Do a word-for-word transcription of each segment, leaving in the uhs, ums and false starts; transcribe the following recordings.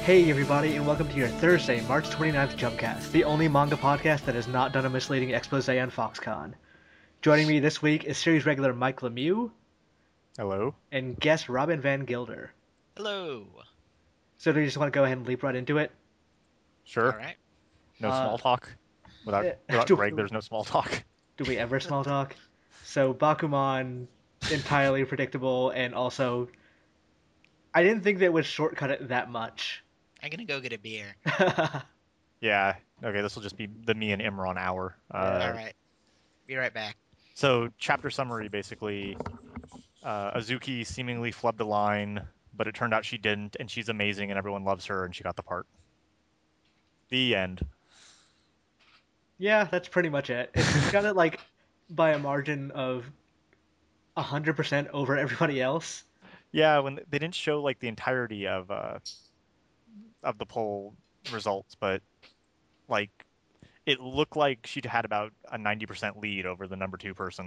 Hey everybody, and welcome to your Thursday, March twenty-ninth Jumpcast, the only manga podcast that has not done a misleading expose on Foxconn. Joining me this week is series regular Mike Lemieux Hello. and guest Robin Van Gilder. Hello. So do you just want to go ahead and leap right into it? All Sure. right. No Uh, small talk. Without eh, without do, Greg, there's no small talk. do we ever small talk? So Bakuman, entirely predictable, and also I didn't think they would shortcut it that much. I'm gonna go get a beer. Yeah. Okay. This will just be the me and Imran hour. Yeah. All Uh, right. Be right back. so chapter summary basically. Uh, Azuki seemingly flubbed the line, but it turned out she didn't, and she's amazing, and everyone loves her, and she got the part. The end. Yeah, that's pretty much it. It's got it like by a margin of one hundred percent over everybody else. Yeah. When they didn't show like the entirety of uh of the poll results, but like it looked like she'd had about a ninety percent lead over the number two person.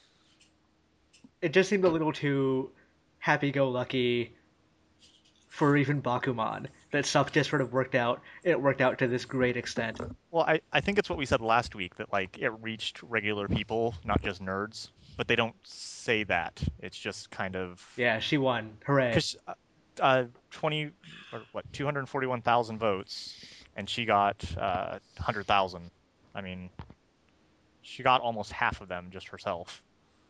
It just seemed a little too happy-go-lucky for even Bakuman. That stuff just sort of worked out. It worked out to this great extent. Well, I, I think it's what we said last week that like it reached regular people, not just nerds. But they don't say that. It's just kind of Yeah, she won. Hooray. because uh, uh, twenty or what two hundred forty-one thousand votes, and she got uh, one hundred thousand. I mean, she got almost half of them just herself.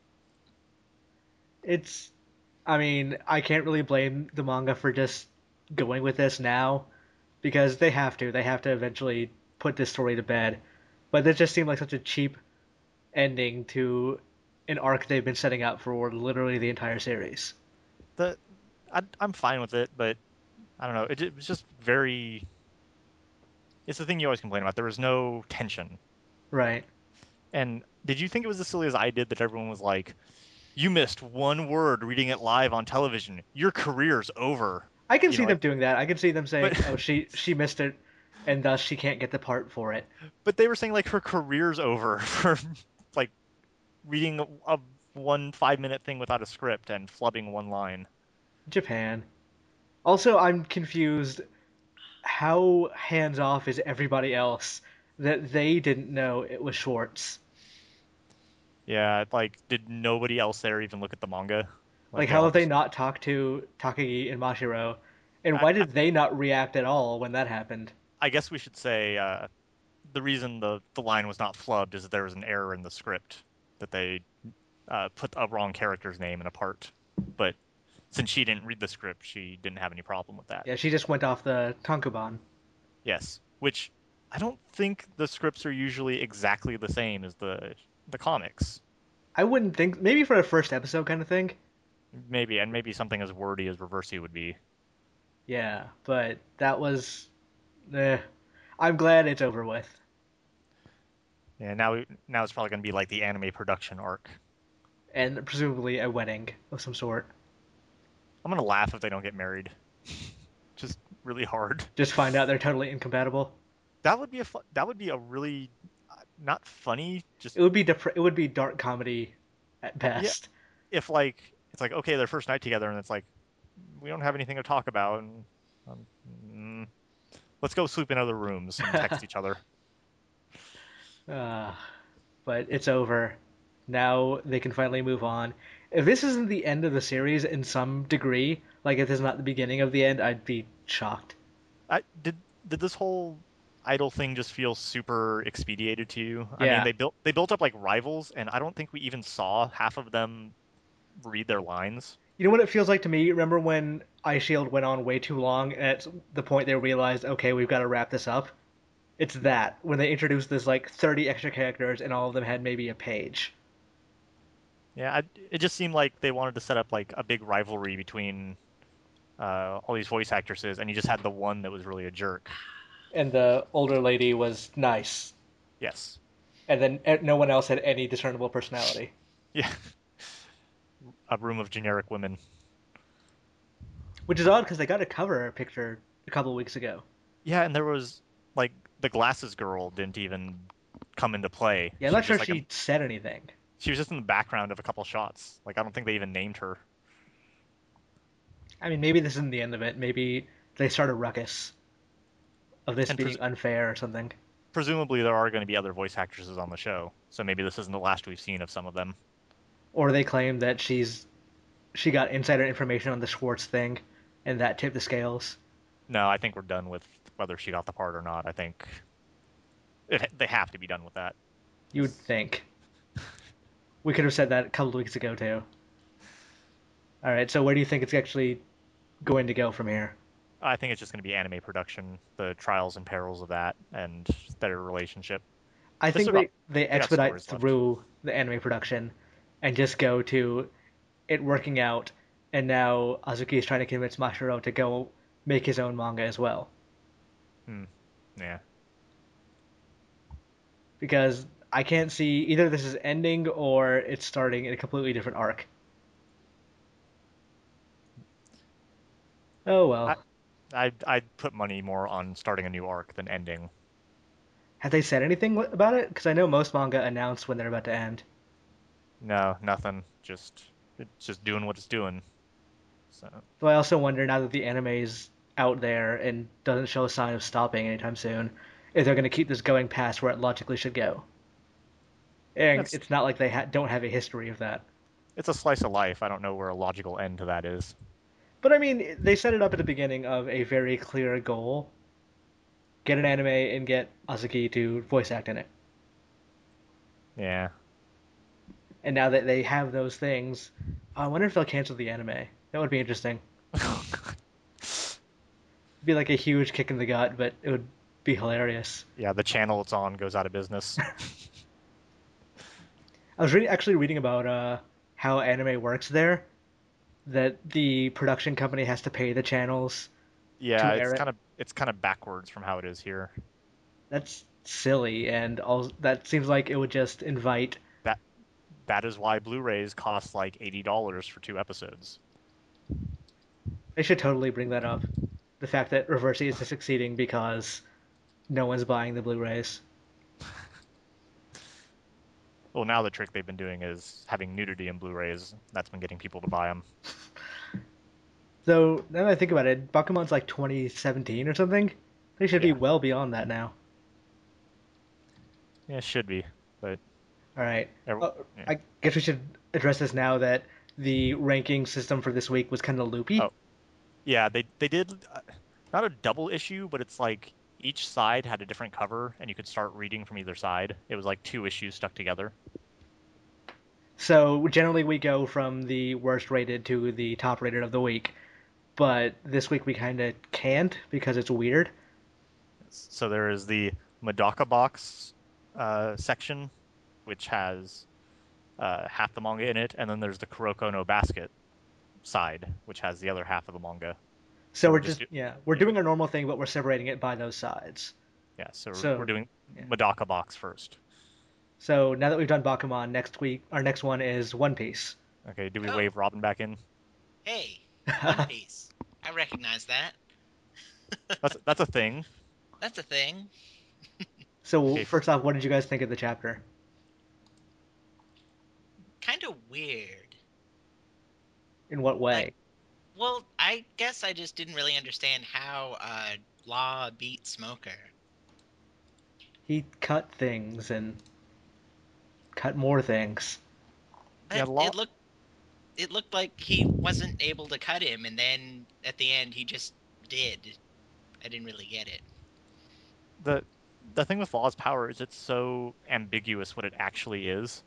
It's, I mean, I can't really blame the manga for just going with this now because they have to. They have to eventually put this story to bed. But it just seemed like such a cheap ending to an arc they've been setting up for literally the entire series. The I, I'm fine with it, but I don't know. It, it was just very. It's the thing you always complain about. There was no tension. Right. And did you think it was as silly as I did that everyone was like, "You missed one word reading it live on television. Your career's over." I can You see know, them like, doing that. I can see them saying, but "Oh, she she missed it, and thus she can't get the part for it." but they were saying like her career's over for like reading a, a one five minute thing without a script and flubbing one line. Japan. Also, I'm confused. How hands off is everybody else that they didn't know it was Schwartz? Yeah, like did nobody else there even look at the manga? Like Like, they how all have they just not talked to Takagi and Mashiro? And I, why I, did they not react at all when that happened? I guess we should say uh, the reason the the line was not flubbed is that there was an error in the script that they uh, put a wrong character's name in a part. But since she didn't read the script, she didn't have any problem with that. Yeah, she just went off the Tankuban. Yes, which I don't think the scripts are usually exactly the same as the the comics. I wouldn't think, maybe for a first episode kind of thing. Maybe, and maybe something as wordy as Reversi would be. Yeah, but that was. Eh. I'm glad it's over with. Yeah, now now it's probably going to be like the anime production arc. And presumably a wedding of some sort. I'm gonna laugh if they don't get married. Just really hard. Just find out they're totally incompatible. That would be a fu- that would be a really uh, not funny. Just It would be dep- it would be dark comedy at yeah, best. if like it's like okay, their first night together, and it's like we don't have anything to talk about, and um, mm, let's go sleep in other rooms and text each other. uh, but it's over. Now they can finally move on. If this isn't the end of the series in some degree, like if this is not the beginning of the end, I'd be shocked. I did did this whole idol thing just feel super expedited to you? I mean, Yeah. they built they built up like rivals, and I don't think we even saw half of them read their lines. You know what it feels like to me? Remember when Ice Shield went on way too long, and at the point they realized, okay, we've got to wrap this up? It's that, when they introduced this like thirty extra characters and all of them had maybe a page. Yeah, I, it just seemed like they wanted to set up like a big rivalry between uh, all these voice actresses, and you just had the one that was really a jerk. And the older lady was nice. Yes. And then eh, no one else had any discernible personality. Yeah. A room of generic women. Which is odd because they got a cover picture a couple of weeks ago. Yeah, and there was like the glasses girl didn't even come into play. Yeah, I'm She not was sure just if like a, she said anything. she was just in the background of a couple shots. Like I don't think they even named her. I mean, maybe this isn't the end of it. Maybe they start a ruckus of this And being pres- unfair or something. presumably there are going to be other voice actresses on the show, so maybe this isn't the last we've seen of some of them. Or they claim that she's she got insider information on the Schwartz thing, and that tipped the scales. No, I think we're done with whether she got the part or not. I think it, they have to be done with that. You would think. We could have said that a couple of weeks ago too. All right, so where do you think it's actually going to go from here? I think it's just going to be anime production, the trials and perils of that, and their relationship. I This is think about they they they got expedite stories left. through the anime production and just go to it working out, and now Azuki is trying to convince Mashiro to go make his own manga as well. Hmm. Yeah. Because I can't see either this is ending or it's starting in a completely different arc. Oh I well. I'd, I'd put money more on starting a new arc than ending. Have they said anything about it? Because I know most manga announce when they're about to end. No, nothing. Just it's just doing what it's doing. So So I also wonder now that the anime's out there and doesn't show a sign of stopping anytime soon, if they're going to keep this going past where it logically should go. And it's it's not like they ha- don't have a history of that. it's a slice of life. I don't know where a logical end to that is. But I mean, they set it up at the beginning of a very clear goal: get an anime and get Azuki to voice act in it. Yeah. And now that they have those things, I wonder if they'll cancel the anime. That would be interesting. It'd be like a huge kick in the gut, but it would be hilarious. Yeah, the channel it's on goes out of business. I was re- actually reading about uh, how anime works there. That the production company has to pay the channels Yeah, to it's air it. kind of it's kind of backwards from how it is here. That's silly, and all that seems like it would just invite. That that is why Blu-rays cost like eighty dollars for two episodes. They should totally bring that up. The fact that Reversi is succeeding because no one's buying the Blu-rays. Well, now the trick they've been doing is having nudity in Blu-rays. That's been getting people to buy them. So now that I think about it, Bakuman's like twenty seventeen or something. They should be Yeah, well beyond that now. yeah, it should be, but All right. every- Uh, yeah. I guess we should address this now that the ranking system for this week was kind of loopy. Oh, yeah, they they did uh, not a double issue, but it's like each side had a different cover, and you could start reading from either side. It was like two issues stuck together. So generally we go from the worst rated to the top rated of the week, but this week we kind of can't because it's weird. So there is the Madoka box uh, section, which has uh, half the manga in it, and then there's the Kuroko no Basket side, which has the other half of the manga. So So we're we're just just do- yeah, we're yeah, doing our normal thing, but we're separating it by those sides. yeah. So we're, we're So doing yeah. Madoka box first. So now that we've done Bakuman, next week our next one is One Piece. Okay, do we Oh, wave Robin back in? hey, One Piece. I recognize that. That's that's a thing. That's a thing. So Okay, first off, what did you guys think of the chapter? Kind of weird. In what Like, way? well, I guess I just didn't really understand how uh, Law beat Smoker. He cut things and cut more things. yeah, But Law. it looked it looked like he wasn't able to cut him, and then at the end he just did. I didn't really get it. The the thing with Law's power is it's so ambiguous what it actually is.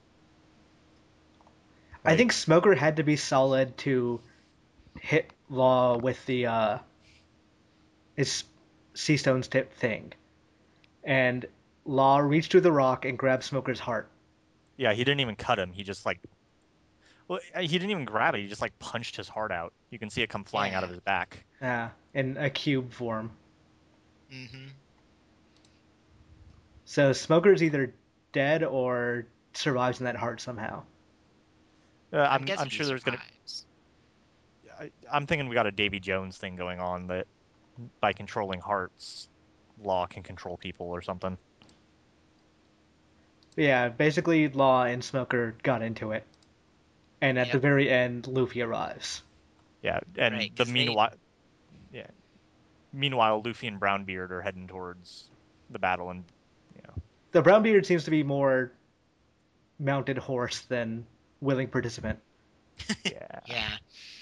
I think Like, Smoker had to be solid to hit Law with the uh his Sea Stones tip thing. And Law reached through the rock and grabbed Smoker's heart. yeah, he didn't even cut him. He just like, well, uh, he didn't even grab it. He just like punched his heart out. You can see it come flying out Yeah. of his back. Yeah, in a cube form. Mm-hmm. So Smoker's either dead or survives in that heart somehow. Uh, I'm I'm guessing I'm sure he there's gonna. survives. I, I'm thinking we got a Davy Jones thing going on that by controlling hearts, Law can control people or something. But yeah, basically Law and Smoker got into it. And at the Yep. very end, Luffy arrives. Yeah, and Right, the 'cause they meanwhile, yeah, meanwhile, Luffy and Brownbeard are heading towards the battle, and you know, The Brownbeard seems to be more mounted horse than willing participant. yeah. Yeah.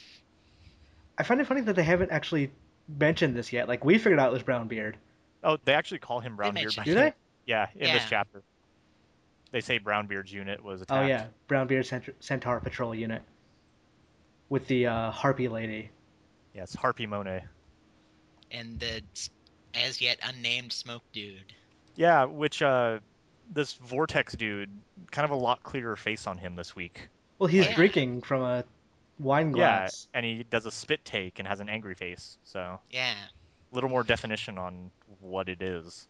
I find it funny that they haven't actually mentioned this yet. Like we figured out it was Brownbeard. Oh, they actually call him They Brownbeard by mentioned Do name. they? Yeah, in this Yeah. chapter, they say Brownbeard's unit was Oh attacked. yeah, Brownbeard Cent- Centaur Patrol Unit with the uh, Harpy Lady. Yes, Harpy Monet. And the s- as yet unnamed smoke dude. Yeah, which uh, this Vortex dude, kind of a lot clearer face on him this week. Well, he's Yeah. drinking from a wine Yeah, glass. and he does a spit take and has an angry face. So Yeah. a little more definition on what it is.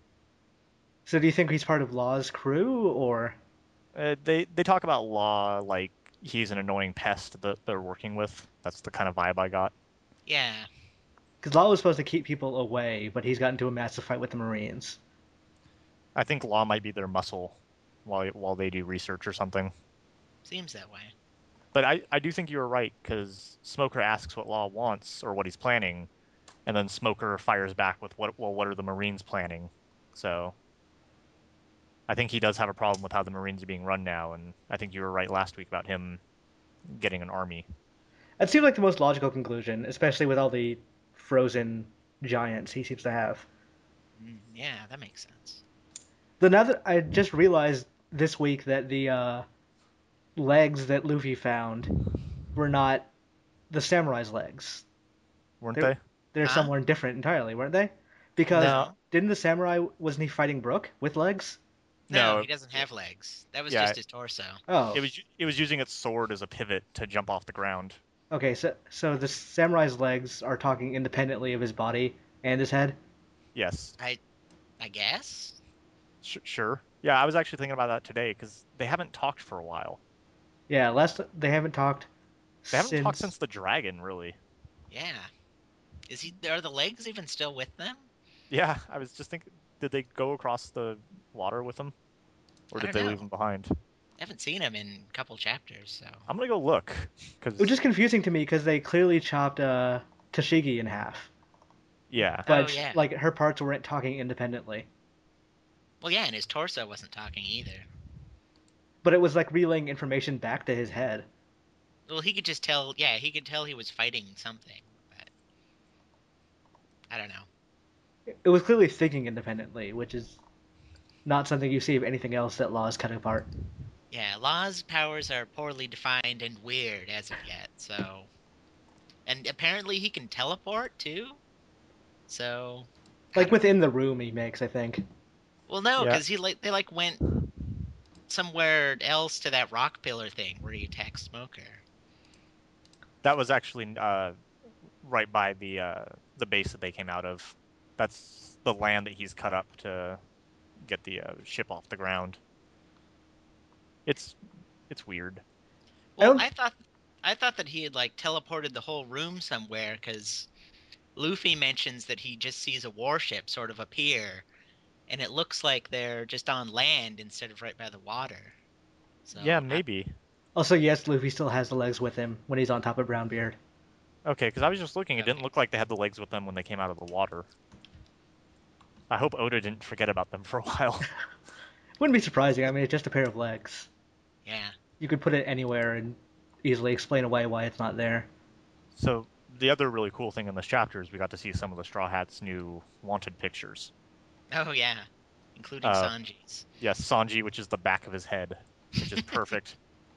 So do you think he's part of Law's crew, or Uh, they they talk about Law like he's an annoying pest that they're working with. That's the kind of vibe I got. Yeah. because Law was supposed to keep people away, but he's gotten into a massive fight with the Marines? I think Law might be their muscle while while they do research or something. Seems that way. But I, I do think you were right, because Smoker asks what Law wants or what he's planning, and then Smoker fires back with what well what are the Marines planning? So I think he does have a problem with how the Marines are being run now, and I think you were right last week about him getting an army. That seemed like the most logical conclusion, especially with all the frozen giants he seems to have. Mm, yeah, that makes sense. Though now that I just realized this week that the uh, legs that Luffy found were not the samurai's legs. Weren't They're- they? They're Huh? somewhere different entirely, weren't they? Because No. didn't the samurai wasn't he fighting Brook with legs? No, No. he doesn't have legs. That was Yeah. just his torso. Oh, It was it was using its sword as a pivot to jump off the ground. okay. So so the samurai's legs are talking independently of his body and his head. Yes. I guess. Sh- sure. Yeah, I was actually thinking about that today because they haven't talked for a while. Yeah, last they haven't talked. They haven't since... talked since the dragon, really. Yeah. Is he? Are the legs even still with them? Yeah, I was just thinking, did they go across the water with them, or I did don't they know. leave them behind? I haven't seen him in a couple chapters, so. I'm gonna go look because It was just confusing to me because they clearly chopped uh, Tashigi in half, yeah, but Oh, yeah. like her parts weren't talking independently. Well, yeah, and his torso wasn't talking either. But it was like relaying information back to his head. Well, he could just tell. Yeah, he could tell he was fighting something, but I don't know. It was clearly thinking independently, which is not something you see of anything else that Law is cutting apart. Yeah, Law's powers are poorly defined and weird as of yet. So, and apparently he can teleport too. So, I Like don't- within the room he makes, I think. well, no, Yeah. because he like they like went somewhere else to that rock pillar thing where he attacked Smoker. that was actually uh, right by the uh, the base that they came out of. That's the land that he's cut up to get the uh, ship off the ground. It's it's weird. Well, don't- I thought I thought that he had like teleported the whole room somewhere because Luffy mentions that he just sees a warship sort of appear, and it looks like they're just on land instead of right by the water. So yeah, I- maybe. Also, yes, Luffy still has the legs with him when he's on top of Brownbeard. Okay, because I was just looking. It Okay. didn't look like they had the legs with them when they came out of the water. I hope Oda didn't forget about them for a while. Wouldn't be surprising. I mean, it's just a pair of legs. yeah. You could put it anywhere and easily explain away why it's not there. So the other really cool thing in this chapter is we got to see some of the Straw Hats' new wanted pictures. Oh yeah, including Uh, Sanji's. Yes, Sanji, which is the back of his head, which is perfect.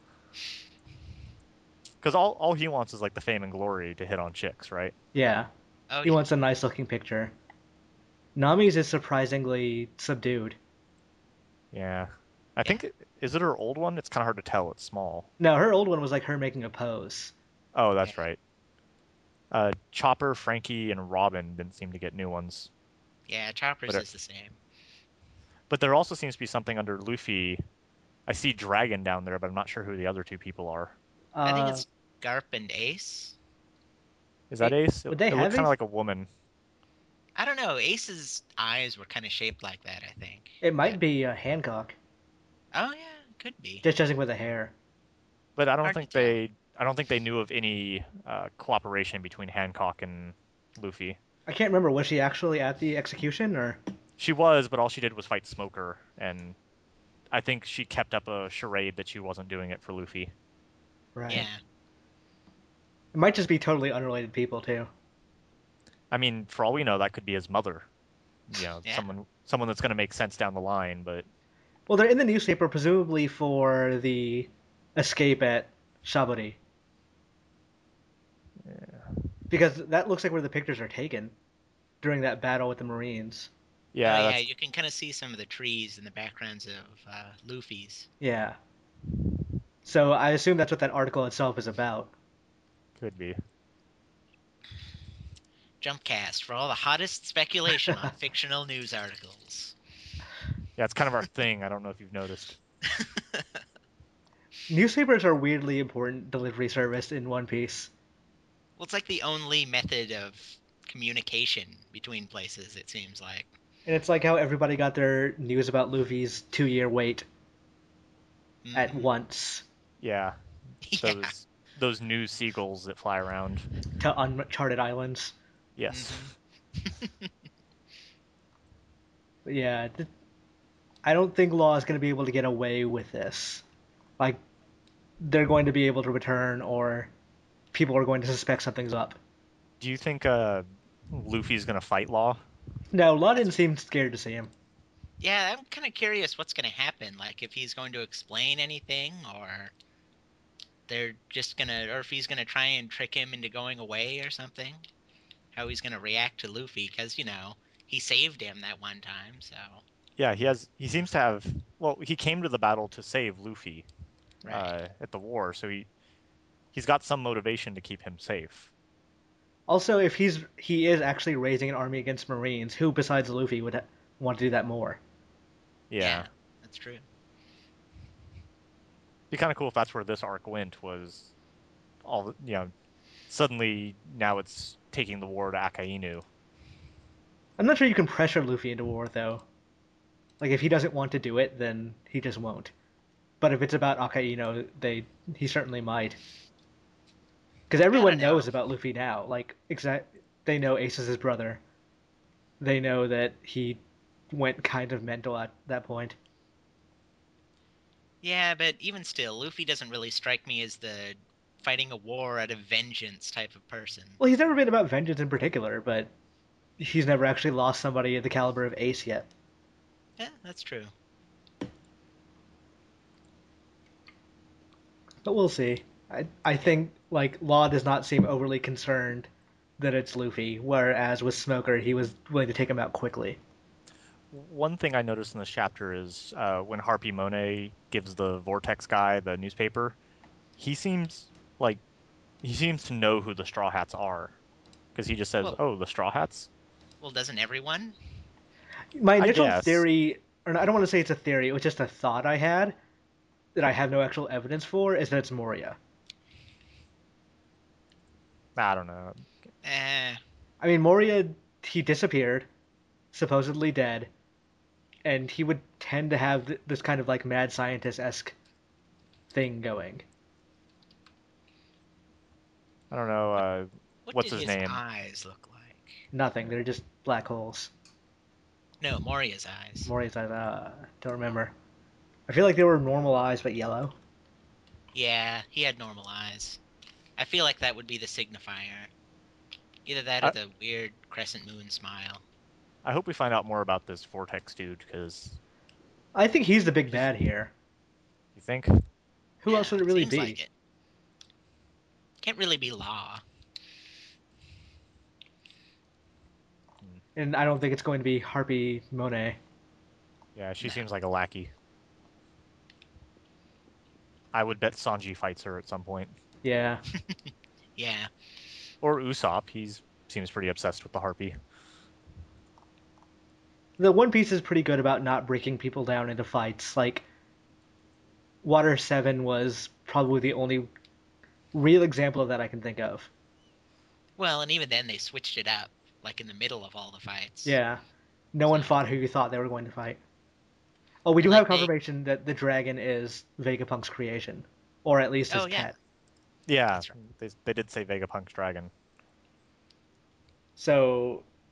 Because all, all he wants is like the fame and glory to hit on chicks, right? Yeah, Oh he yeah. wants a nice looking picture. Nami's is surprisingly subdued. Yeah. I think, is it her old one? It's kind of hard to tell. It's small. No, her old one was like her making a pose. Oh, that's right. Uh, Chopper, Frankie, and Robin didn't seem to get new ones. Yeah, Chopper's But it- is the same. But there also seems to be something under Luffy. I see Dragon down there, but I'm not sure who the other two people are. Uh, I think it's Garp and Ace. Is that Wait, Ace? It, would they it have looks kind Ace? of like a woman. I don't know. Ace's eyes were kind of shaped like that. I think. it might be uh, Hancock, Oh yeah, could be. just judging with the hair. But I don't Hard to think tell. they. I don't think they knew of any uh, cooperation between Hancock and Luffy. I can't remember. Was she actually at the execution or? She was, but all she did was fight Smoker, and I think she kept up a charade that she wasn't doing it for Luffy. Right. Yeah. It might just be totally unrelated people too. I mean, for all we know, that could be his mother. You know, Yeah. someone someone that's going to make sense down the line, but Well, they're in the newspaper presumably for the escape at Shaburi. yeah, Because that looks like where the pictures are taken during that battle with the Marines. Oh yeah, yeah, that's you can kind of see some of the trees in the backgrounds of uh, Luffy's. Yeah. So I assume that's what that article itself is about. could be. Jumpcast for all the hottest speculation on fictional news articles. Yeah, it's kind of our thing. I don't know if you've noticed. Newspapers are weirdly important delivery service in One Piece. Well, it's like the only method of communication between places, it seems like. And it's like how everybody got their news about Luffy's two year wait at Mhm. once Yeah, Yeah. those those new seagulls that fly around. to uncharted islands. Yes. Mhm. But yeah, th- I don't think Law is going to be able to get away with this. Like, they're going to be able to return, or people are going to suspect something's up. Do you think uh Luffy's going to fight Law? No, Law didn't That's seem scared to see him. Yeah, I'm kind of curious what's going to happen. Like, if he's going to explain anything, or they're just gonna, or if he's gonna try and trick him into going away or something. How he's gonna react to Luffy, because you know he saved him that one time. So Yeah, he has. He seems to have. Well, he came to the battle to save Luffy right. uh, at the war, so he he's got some motivation to keep him safe. Also, if he's he is actually raising an army against Marines, who besides Luffy would ha- want to do that more? Yeah, Yeah, that's true. be kind of cool if that's where this arc went. Was all the- you know suddenly now it's taking the war to Akainu. I'm not sure you can pressure Luffy into war though. Like if he doesn't want to do it, then he just won't. But if it's about Akainu, they he certainly might. Because I don't everyone know. knows about Luffy now. Like exact, they know Ace is his brother. They know that he went kind of mental at that point. Yeah, but even still, Luffy doesn't really strike me as the fighting a war out of vengeance type of person. Well, he's never been about vengeance in particular, but he's never actually lost somebody at the caliber of Ace yet. Yeah, that's true. But we'll see. I I think like Law does not seem overly concerned that it's Luffy, whereas with Smoker he was willing to take him out quickly. One thing I noticed in this chapter is uh, when Harpy Monet gives the Vortex guy the newspaper, he seems like he seems to know who the Straw Hats are because he just says, Well, "Oh, the Straw Hats." well, doesn't everyone? My I initial guess. theory, or I don't want to say it's a theory, it was just a thought I had that I have no actual evidence for, is that it's Moria. I don't know. Eh, I mean, Moria, he disappeared, supposedly dead, and he would tend to have th- this kind of like mad scientist esque thing going. I don't know. what Uh, what what's did his his name? eyes look like? Nothing. They're just black holes. No, Moria's eyes. Moria's eyes, uh, don't remember. I feel like they were normal eyes, but yellow. Yeah, he had normal eyes. I feel like that would be the signifier. Either that or I, the weird crescent moon smile. I hope we find out more about this Vortex dude because I think he's the big he's. bad here. You think? Who else Yeah, would it really seems be? like it. Can't really be Law. Hmm. And I don't think it's going to be Harpy Monet. Yeah, she No. seems like a lackey. I would bet Sanji fights her at some point. Yeah. Yeah. Or Usopp. He's seems pretty obsessed with the harpy. The One Piece is pretty good about not breaking people down into fights. Like, Water seven was probably the only real example of that I can think of. Well, and even then they switched it up, like in the middle of all the fights. Yeah. No So, one fought who you thought they were going to fight. Oh, we and do have like they, confirmation that the dragon is Vegapunk's creation. Or at least his oh yeah, pet. Yeah, that's right. they they did say Vegapunk's dragon. So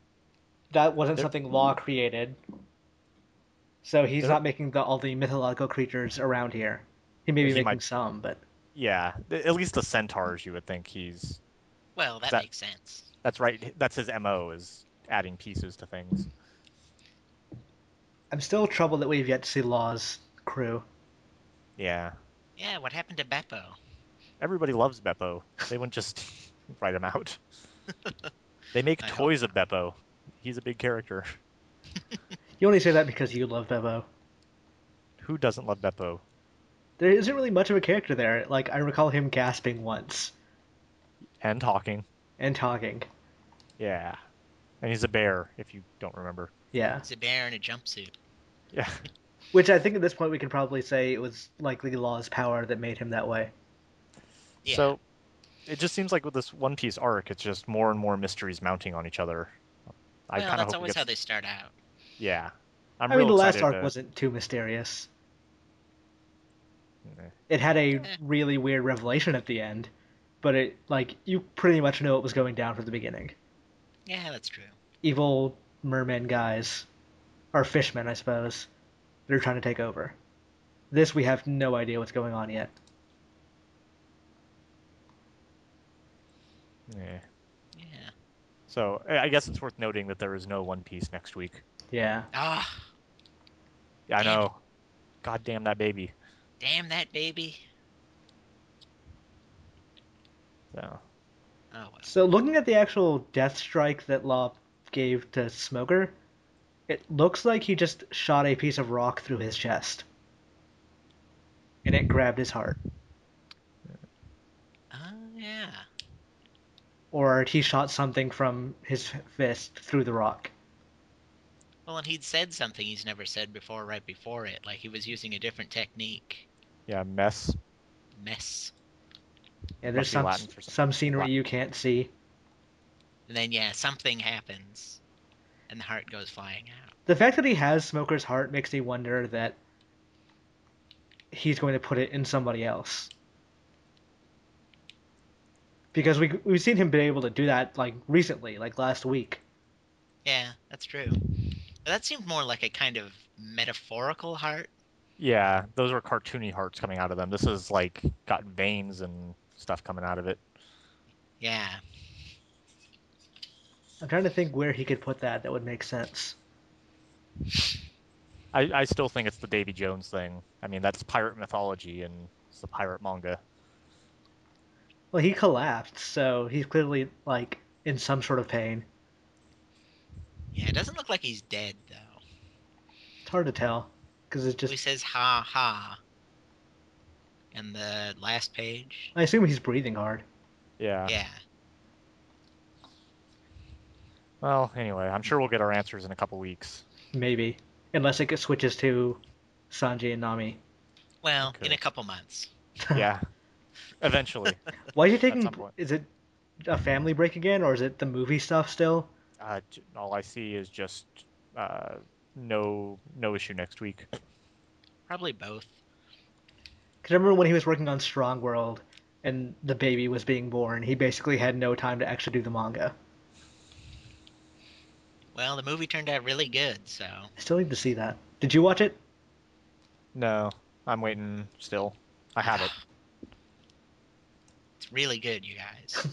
that wasn't There, something Law created. So he's there, not making the all the mythological creatures around here. He may be he making might. some, but Yeah, at least the centaurs, you would think he's Well, that that. makes sense. That's right. That's his M O is adding pieces to things. I'm still troubled that we've yet to see Law's crew. Yeah, Yeah, what happened to Beppo? everybody loves Beppo. They wouldn't just write him out. They make I hope toys of not. Beppo. He's a big character. You only say that because you love Bebo. Who doesn't love Beppo? There isn't really much of a character there. Like, I recall him gasping once And talking. and talking. Yeah. And he's a bear, if you don't remember. Yeah. He's a bear in a jumpsuit. Yeah. Which I think at this point we can probably say it was likely Law's power that made him that way. Yeah. So it just seems like with this One Piece arc, it's just more and more mysteries mounting on each other. I Well, kind of that's hope it always gets. how they start out. Yeah. I'm I mean, real the last excited arc to. wasn't too mysterious. Eh. It had a Eh, really weird revelation at the end, but it, like, you pretty much know it was going down from the beginning. yeah, that's true. Evil mermen guys, or fishmen, I suppose, they're trying to take over. This, we have no idea what's going on yet. Yeah. Yeah. So I I guess it's worth noting that there is no One Piece next week. Yeah. Ah, Yeah, I damn it. know. God damn that baby. Damn that baby. So Oh well. So, looking at the actual death strike that Law gave to Smoker, it looks like he just shot a piece of rock through his chest. And it grabbed his heart. Oh yeah. Or he shot something from his fist through the rock. Well, and he'd said something he's never said before right before it, like he was using a different technique. yeah, mess Mess. And there's must be some Latin for some. some scenery Latin. you can't see. And then yeah, something happens and the heart goes flying out. The fact that he has Smoker's heart makes me wonder that he's going to put it in somebody else. Because we we've seen him be able to do that like recently, like last week. Yeah, that's true. But that seemed more like a kind of metaphorical heart. Yeah, those are cartoony hearts coming out of them. This is like got veins and stuff coming out of it. Yeah. I'm trying to think where he could put that that would make sense. I, I still think it's the Davy Jones thing. I mean, that's pirate mythology and it's the pirate manga. Well, he collapsed, so he's clearly like in some sort of pain. Yeah, it doesn't look like he's dead though. It's hard to tell because it's He just. says ha ha in the last page. I assume he's breathing hard. Yeah. Yeah. Well, anyway, I'm sure we'll get our answers in a couple weeks. Maybe, unless it gets- switches to Sanji and Nami. Well, Okay. in a couple months. Yeah. Eventually. Why are you At taking? some point. Is it a family break again, or is it the movie stuff still? Uh, j- all I see is just uh, no no issue next week. Probably both. Because I remember when he was working on Strong World and the baby was being born, he basically had no time to actually do the manga. Well, the movie turned out really good, so I still need to see that. Did you watch it? No, I'm waiting still. I have it. it's really good, you guys.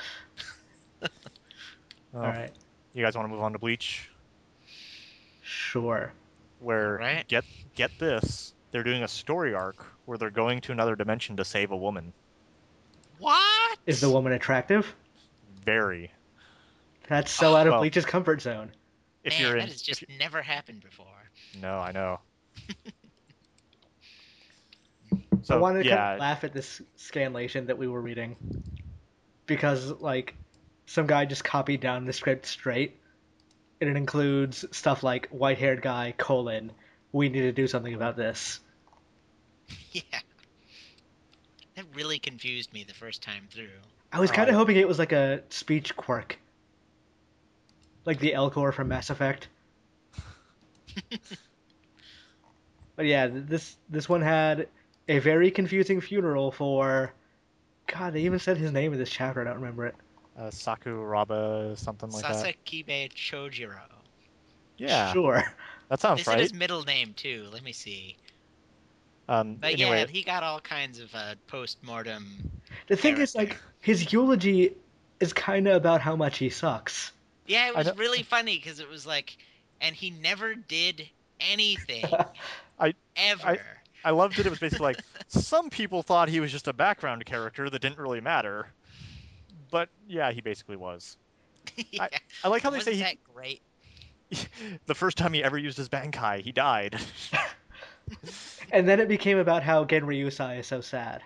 Well, All right, You guys want to move on to Bleach? sure. Where Alright. get get this, they're doing a story arc where they're going to another dimension to save a woman. What? Is the woman attractive? Very. That's so out of Well, Bleach's comfort zone. If Man, you're in, that has just if you- never happened before. no, I know. I So wanted to yeah, kind of laugh at this scanlation that we were reading because, like, some guy just copied down the script straight, and it includes stuff like white-haired guy colon. We need to do something about this. Yeah. That really confused me the first time through. I was kind of Uh, hoping it was like a speech quirk, like the Elcor from Mass Effect. But yeah, th- this this one had a very confusing funeral for. God, they even said his name in this chapter. I don't remember it. uh, Sakuraba, something like that. Sasakibe Chojiro. Yeah, Sure. that They sounds said right. his middle name too. Let me see. Um, But yeah, anyway, he got all kinds of uh, post-mortem The thing is, character. like, his eulogy is kind of about how much he sucks. Yeah, it I was know. really funny because it was like, and he never did anything I, I, ever. I loved it. It was basically like some people thought he was just a background character that didn't really matter, but yeah, he basically was. Yeah, I, I like how and they say wasn't he that great? the first time he ever used his Bankai, he died. And then it became about how Genryusai is so sad.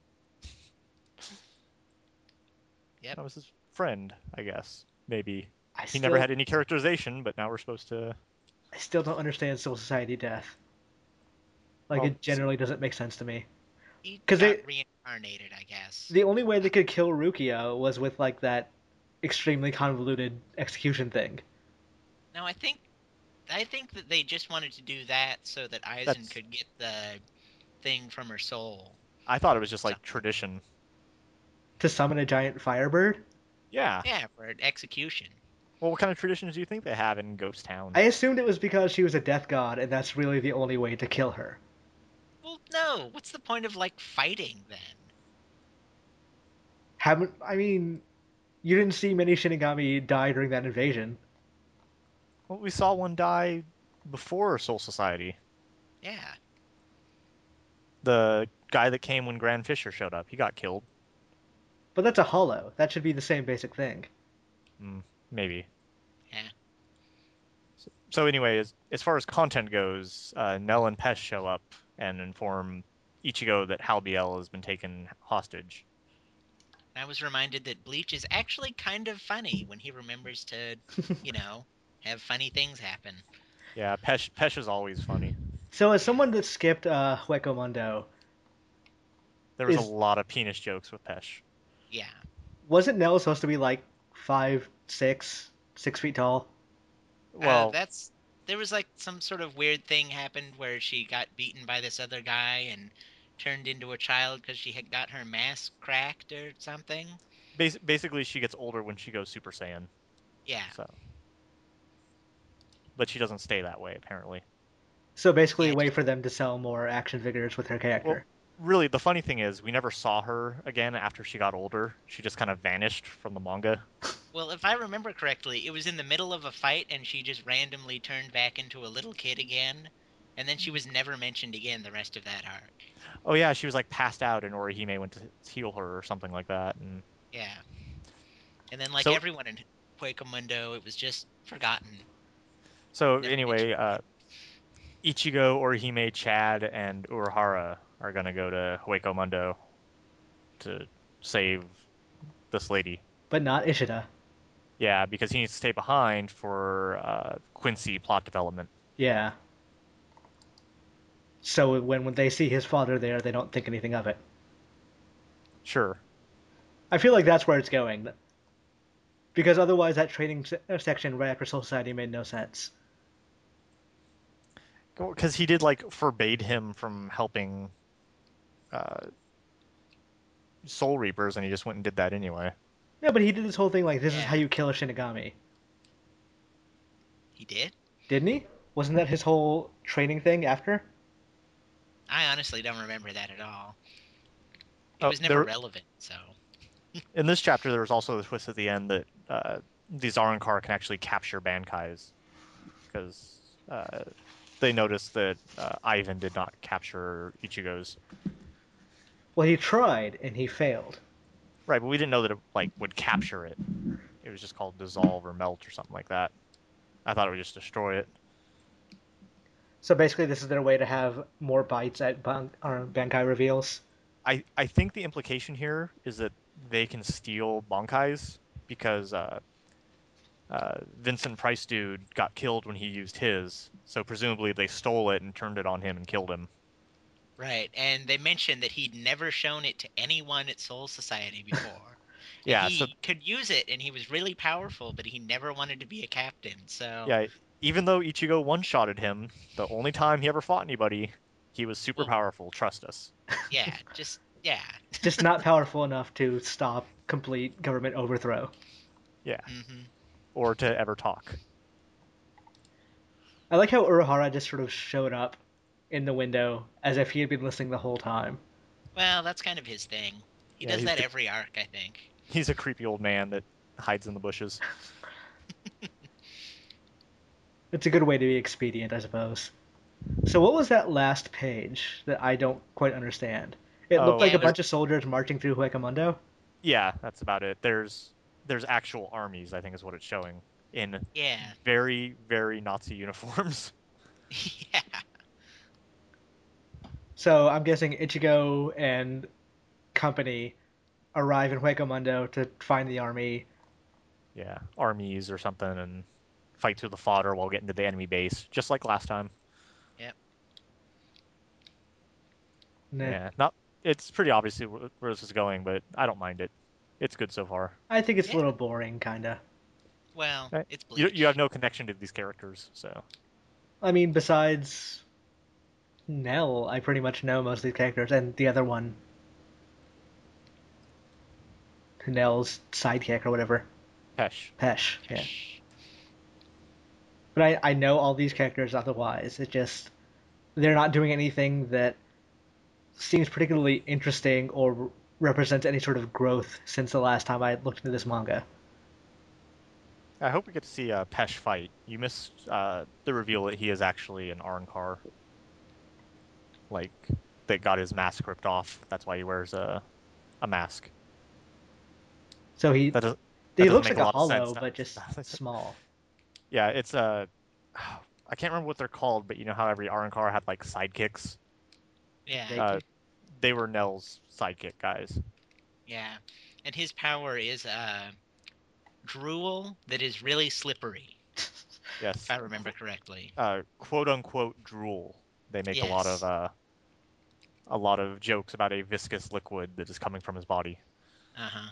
Yep. That was his friend, I guess. Maybe. I He never still, had any characterization, but now we're supposed to. I still don't understand Soul Society death. Like, Well, it generally doesn't make sense to me. He Because got they, reincarnated, I guess. the only way they could kill Rukia was with like that extremely convoluted execution thing. No, I think I think that they just wanted to do that so that Aizen that's. could get the thing from her soul. I thought it was just So, like tradition. To summon a giant firebird? Yeah. yeah, for an execution. Well, what kind of traditions do you think they have in Ghost Town? I assumed it was because she was a death god, and that's really the only way to kill her. Well, no. What's the point of like fighting then? Haven't, I mean, you didn't see many Shinigami die during that invasion. Well, we saw one die before Soul Society. Yeah. The guy that came when Grand Fisher showed up, he got killed. But that's a hollow. That should be the same basic thing. Mm, maybe. Yeah. So, so anyway, as, as far as content goes, uh, Nell and Pesh show up and inform Ichigo that Halbiel has been taken hostage. I was reminded that Bleach is actually kind of funny when he remembers to, you know, have funny things happen. Yeah, Pesh Pesh is always funny. So, as Yeah. someone that skipped uh, Hueco Mundo, There was a is lot of penis jokes with Pesh. Yeah. wasn't Nell supposed to be like five, six, six feet tall? Uh, Well, that's there was like some sort of weird thing happened where she got beaten by this other guy and turned into a child because she had got her mask cracked or something. bas- basically she gets older when she goes Super Saiyan. Yeah. So, but she doesn't stay that way apparently. So basically, Yeah. a way Just, for them to sell more action figures with her Well, character. really, the funny thing is we never saw her again after she got older. She just kind of vanished from the manga. well, if I remember correctly, it was in the middle of a fight and she just randomly turned back into a little kid again, and then she was never mentioned again the rest of that arc. Oh yeah, she was like passed out and Orihime went to heal her or something like that. And Yeah. And then like so everyone in Mundo, it was just forgotten. so Never mentioned anyway, uh, again. Ichigo, Orihime, Chad, and Urahara are gonna go to Hueco Mundo to save this lady. But not Ishida. Yeah, because he needs to stay behind for uh, Quincy plot development. Yeah. So when, when they see his father there, they don't think anything of it. Sure. I feel like that's where it's going. Because otherwise, that training se- uh, section right after Soul Society made no sense. Because he did like forbade him from helping uh, Soul Reapers, and he just went and did that anyway. Yeah, but he did this whole thing like, this is Yeah. how you kill a Shinigami. He did? Didn't he? Wasn't that his whole training thing after? I honestly don't remember that at all. It Oh, was never there relevant, so. in this chapter there was also the twist at the end that uh, the Zarankar can actually capture Bankais because uh, they noticed that uh, Ivan did not capture Ichigo's. Well, he tried, and he failed. Right, but we didn't know that it like would capture it. It was just called dissolve or melt or something like that. I thought it would just destroy it. So basically, this is their way to have more bites at Ban- or Bankai reveals. I, I think the implication here is that they can steal Bankais because uh, uh, Vincent Price dude got killed when he used his, so presumably they stole it and turned it on him and killed him. Right, and they mentioned that he'd never shown it to anyone at Soul Society before. And Yeah, so he could use it, and he was really powerful, but he never wanted to be a captain, so. yeah, even though Ichigo one-shotted him, the only time he ever fought anybody, he was super Well, powerful, trust us. yeah, just, yeah. Just not powerful enough to stop complete government overthrow. Yeah, hmm or to ever talk. I like how Urahara just sort of showed up in the window as if he had been listening the whole time. Well, that's kind of his thing. He Yeah, does he's that the, every arc, I think. he's a creepy old man that hides in the bushes. It's a good way to be expedient, I suppose. So what was that last page that I don't quite understand? It looked Oh, like Yeah, a it was, bunch of soldiers marching through Huecamundo. yeah, that's about it. There's there's actual armies, I think is what it's showing, in yeah, very, very Nazi uniforms. yeah, So I'm guessing Ichigo and company arrive in Huecamundo to find the army. Yeah, armies or something, and fight through the fodder while getting to the enemy base, just like last time. yep. Nah, Yeah, not. It's pretty obviously where where this is going, but I don't mind it. It's good so far. I think it's a Yeah. little boring, kinda. Well, Right? it's You you have Bleach. no connection to these characters, so I mean, besides Nell, I pretty much know most of these characters, and the other one, Nell's sidekick or whatever, Pesh. Pesh. Yeah, Pesh. but I I know all these characters otherwise. It just they're not doing anything that seems particularly interesting or represents any sort of growth since the last time I looked into this manga. I hope we get to see a Pesh fight. You missed uh, the reveal that he is actually an Arrancar, like that got his mask ripped off. That's why he wears a a mask. So he That doesn't that he doesn't looks make like a a lot of sense. hollow, but just small. Yeah, it's a. I can't remember what they're called, but you know how every Arrancar had like sidekicks. Yeah, Uh, Vaguely. they were Nell's sidekick guys. yeah. And his power is uh, drool that is really slippery, if Yes, I remember correctly. uh, quote unquote drool. They make a lot of Yes. uh, a lot of jokes about a viscous liquid that is coming from his body. Uh-huh.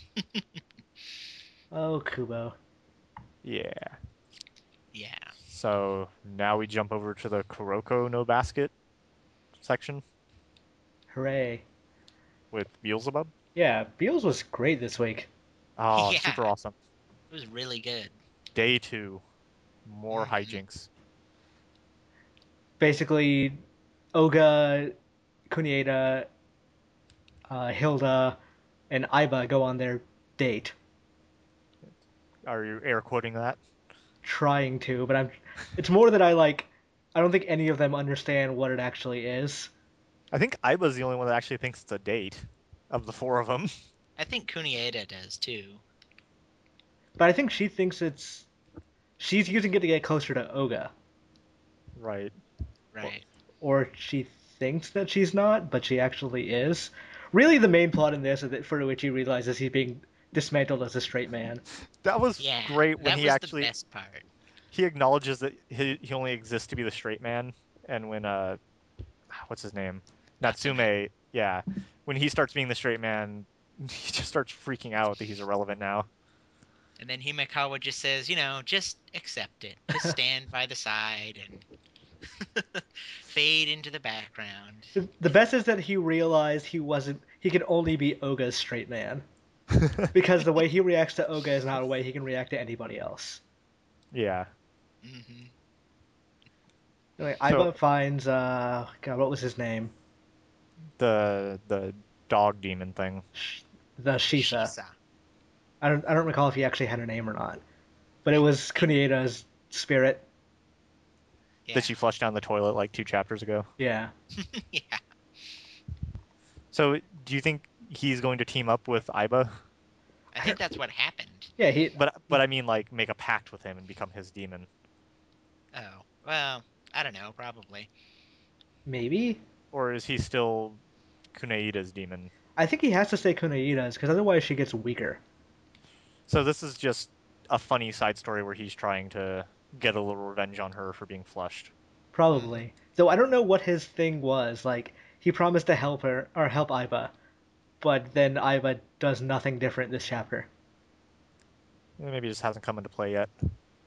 Oh, Kubo. Yeah. Yeah. So now we jump over to the Kuroko no Basket section Hooray. with Beelzebub. Yeah, Beals was great this week. Oh, Yeah. super awesome. It was really good. Day two, more Hmm. hijinks. Basically, Oga, Kunieda, uh, Hilda, and Aiba go on their date, Are you air quoting that? trying to, but I'm. It's more that I like. I don't think any of them understand what it actually is. I think Aiba's the only one that actually thinks it's a date of the four of them. I think Kunieda does too. But I think she thinks it's. She's using it to get closer to Oga. Right. Right. Or she thinks that she's not, but she actually is. Really, the main plot in this is that Furuichi realizes he's being dismantled as a straight man. That was Yeah. great when That he was the actually best part. he acknowledges that he he only exists to be the straight man, and when uh what's his name? Natsume. Natsume, yeah. When he starts being the straight man, he just starts freaking out that he's irrelevant now. And then Himekawa just says, you know, just accept it. Just stand by the side and fade into the background. The best is that he realized he wasn't. He could only be Oga's straight man because the way he reacts to Oga is not a way he can react to anybody else. Yeah. Hmm. Anyway, So Aiba finds uh, God, what was his name? the the dog demon thing. Sh- The Shisa. Shisa. I don't. I don't recall if he actually had a name or not, but it was Kunieda's spirit. Yeah. That she flushed down the toilet like two chapters ago. Yeah. Yeah. So do you think he's going to team up with Aiba? I think that's what happened. Yeah. He. But but I mean like make a pact with him and become his demon. Oh. Well, I don't know, probably. Maybe. Or is he still Kunaida's demon? I think he has to stay Kunieda's because otherwise she gets weaker. So this is just a funny side story where he's trying to get a little revenge on her for being flushed. Probably. Hmm. Though I don't know what his thing was. Like he promised to help her or help Aiba, but then Aiba does nothing different this chapter. Maybe it just hasn't come into play yet.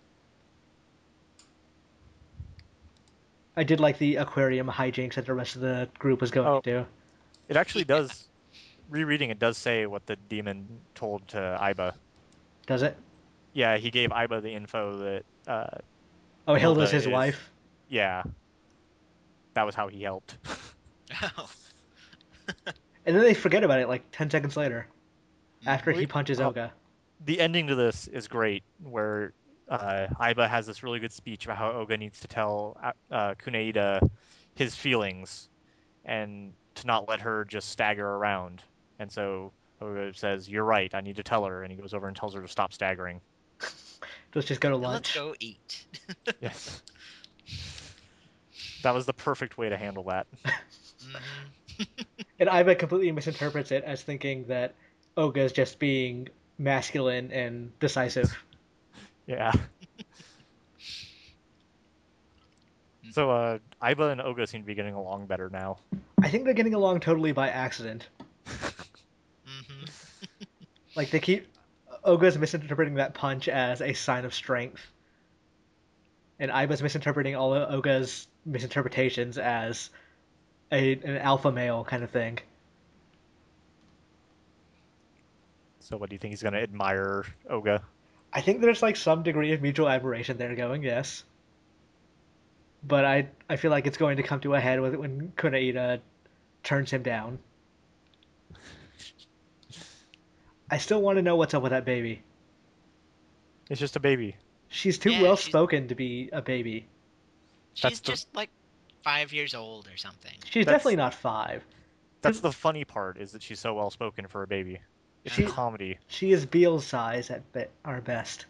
I did like the aquarium hijinks that the rest of the group was going Oh, into. it actually Yeah. does. Rereading it does say what the demon told to Aiba. Does it? Yeah, he gave Aiba the info that uh, Oh, Hilda Hilda's his is wife. yeah, that was how he helped. Oh. And then they forget about it like ten seconds later, after Mhm. he We, punches uh, Oga. the ending to this is great, where uh, Aiba has this really good speech about how Oga needs to tell uh, uh, Kuneida his feelings and to not let her just stagger around. And so Oga says, "You're right. I need to tell her." And he goes over and tells her to stop staggering. Let's just go to Let's lunch. go eat. Yes, that was the perfect way to handle that. Hmm. And Iva completely misinterprets it as thinking that Oga's just being masculine and decisive. Yeah. So uh, Aiba and Oga seem to be getting along better now. I think they're getting along totally by accident. Hmm. Like they keep Oga's misinterpreting that punch as a sign of strength, and Iva's misinterpreting all of Oga's misinterpretations as a an alpha male kind of thing. So what do you think he's gonna admire Oga? I think there's like some degree of mutual admiration there going, yes. But I I feel like it's going to come to a head with when Kunaida turns him down. I still want to know what's up with that baby. It's just a baby. She's too Yeah, well she's spoken to be a baby. That's she's the just like five years old or something. She's definitely that's not five. that's Because the funny part is that she's so well spoken for a baby. It's she Uh-huh. comedy. she is Beale's size at be- our best.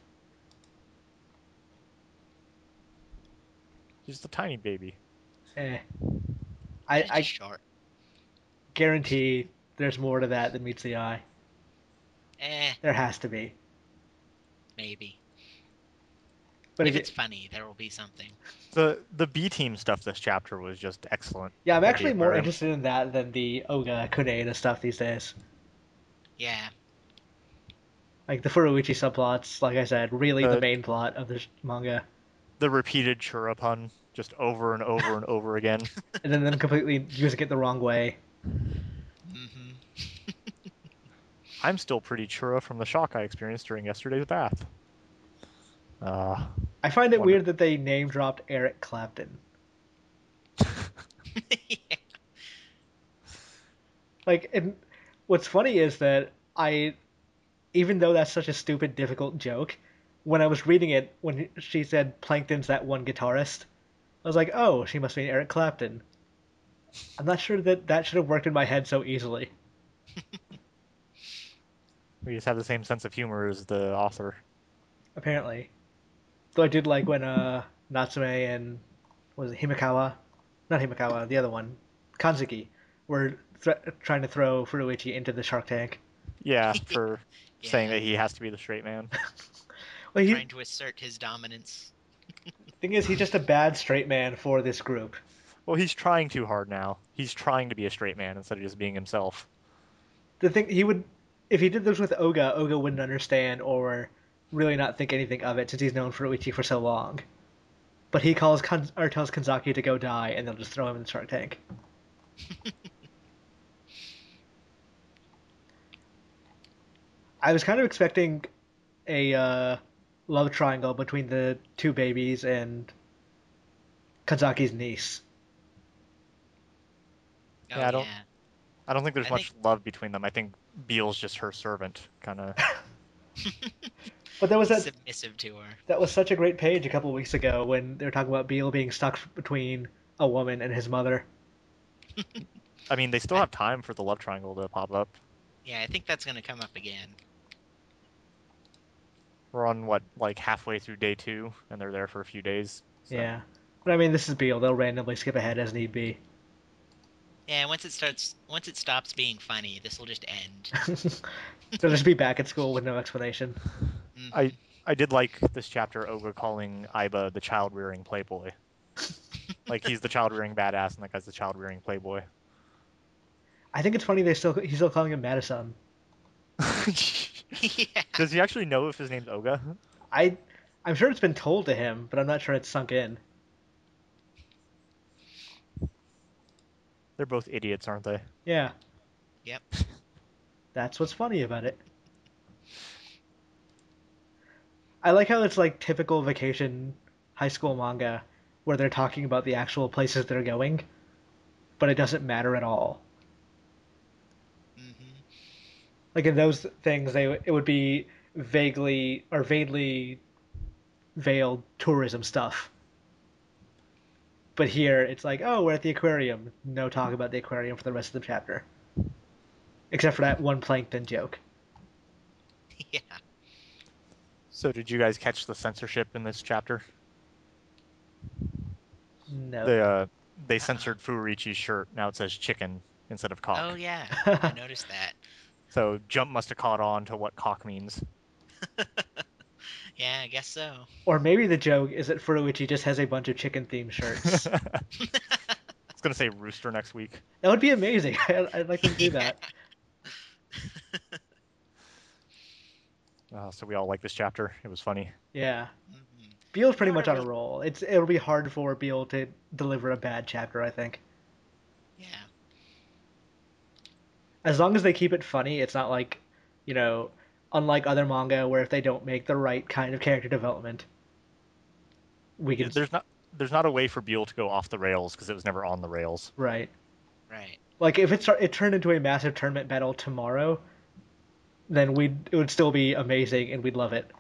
She's just a tiny baby. Eh. I, She's just I short. guarantee there's more to that than meets the eye. Eh, There has to be. maybe. But If again, it's funny, there will be something. The the B team stuff this chapter was just excellent. yeah, I'm I actually gave more very interested in that than the Oga Kuneida stuff these days. Yeah. Like the Furuichi subplots, like I said, really the the main plot of this manga. the repeated Chura pun just over and over and over again. And then them completely using it the wrong way. Hmm. I'm still pretty Chura from the shock I experienced during yesterday's bath. Uh, I find it wonder. weird that they name dropped Eric Clapton. Yeah. Like, and what's funny is that I, even though that's such a stupid, difficult joke, when I was reading it, when she said Plankton's that one guitarist, I was like, oh, she must mean Eric Clapton. I'm not sure that that should have worked in my head so easily. We just have the same sense of humor as the author. Apparently, though I did like when uh Natsume and was it Himikawa, not Himikawa, the other one, Kanzuki, were th- trying to throw Furuichi into the Shark Tank. Yeah, for saying Yeah. that he has to be the straight man. Well, he Trying to assert his dominance. thing is, he's just a bad straight man for this group. Well, he's trying too hard now. He's trying to be a straight man instead of just being himself. The thing he would, if he did this with Oga, Oga wouldn't understand or really not think anything of it since he's known Furuichi for so long. But he calls Kan- or tells Kanzaki to go die, and they'll just throw him in the Shark Tank. I was kind of expecting a uh, love triangle between the two babies and Kanzaki's niece. Oh Yeah, I don't yeah. I don't think there's I think much love between them. I think Beale's just her servant, kind of. But there was he's that submissive to her. that was such a great page a couple of weeks ago when they were talking about Beale being stuck between a woman and his mother. I mean, they still I, have time for the love triangle to pop up. yeah, I think that's gonna come up again. We're on what, like halfway through day two, and they're there for a few days. So Yeah. But I mean, this is Beale. They'll randomly skip ahead as need be. Yeah, once it starts, once it stops being funny, this will just end. They'll just be back at school with no explanation. I Hmm. I did like this chapter Oga calling Aiba the child rearing playboy. Like he's the child rearing badass, and that guy's the child rearing playboy. I think it's funny they still he's still calling him Madison. Yeah. Does he actually know if his name's Oga? I I'm sure it's been told to him, but I'm not sure it's sunk in. They're both idiots, aren't they? Yeah, Yep. that's what's funny about it. I like how it's like typical vacation high school manga where they're talking about the actual places they're going, but it doesn't matter at all. Hmm. Like in those things, they it would be vaguely or vaguely veiled tourism stuff. But here, it's like, oh, we're at the aquarium. No talk about the aquarium for the rest of the chapter, except for that one plankton joke. Yeah. So did you guys catch the censorship in this chapter? No. They uh they Uh-uh. censored Furuichi's shirt. Now it says chicken instead of cock. Oh yeah, I noticed that. So Jump must have caught on to what cock means. Yeah, I guess so. Or maybe the joke is that Furuichi just has a bunch of chicken themed shirts. It's gonna say rooster next week. That would be amazing. I'd like to do that. Uh, so we all like this chapter. It was funny. Yeah. Mhm. Beale's pretty You know much what on I a really- roll. It's it'll be hard for Beale to deliver a bad chapter, I think. Yeah. As long as they keep it funny, it's not like, you know, unlike other manga where if they don't make the right kind of character development, we can There's not there's not a way for Buell to go off the rails because it was never on the rails. right. Right. Like if it start, it turned into a massive tournament battle tomorrow, then we it would still be amazing and we'd love it.